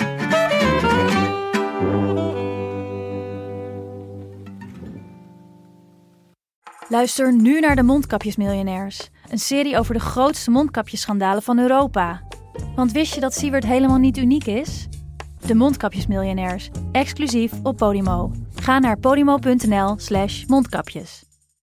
Luister nu naar de Mondkapjesmiljonairs. Een serie over de grootste mondkapjesschandalen van Europa. Want wist je dat Siewert helemaal niet uniek is? De Mondkapjesmiljonairs, exclusief op Podimo. Ga naar podimo punt n l slash mondkapjes.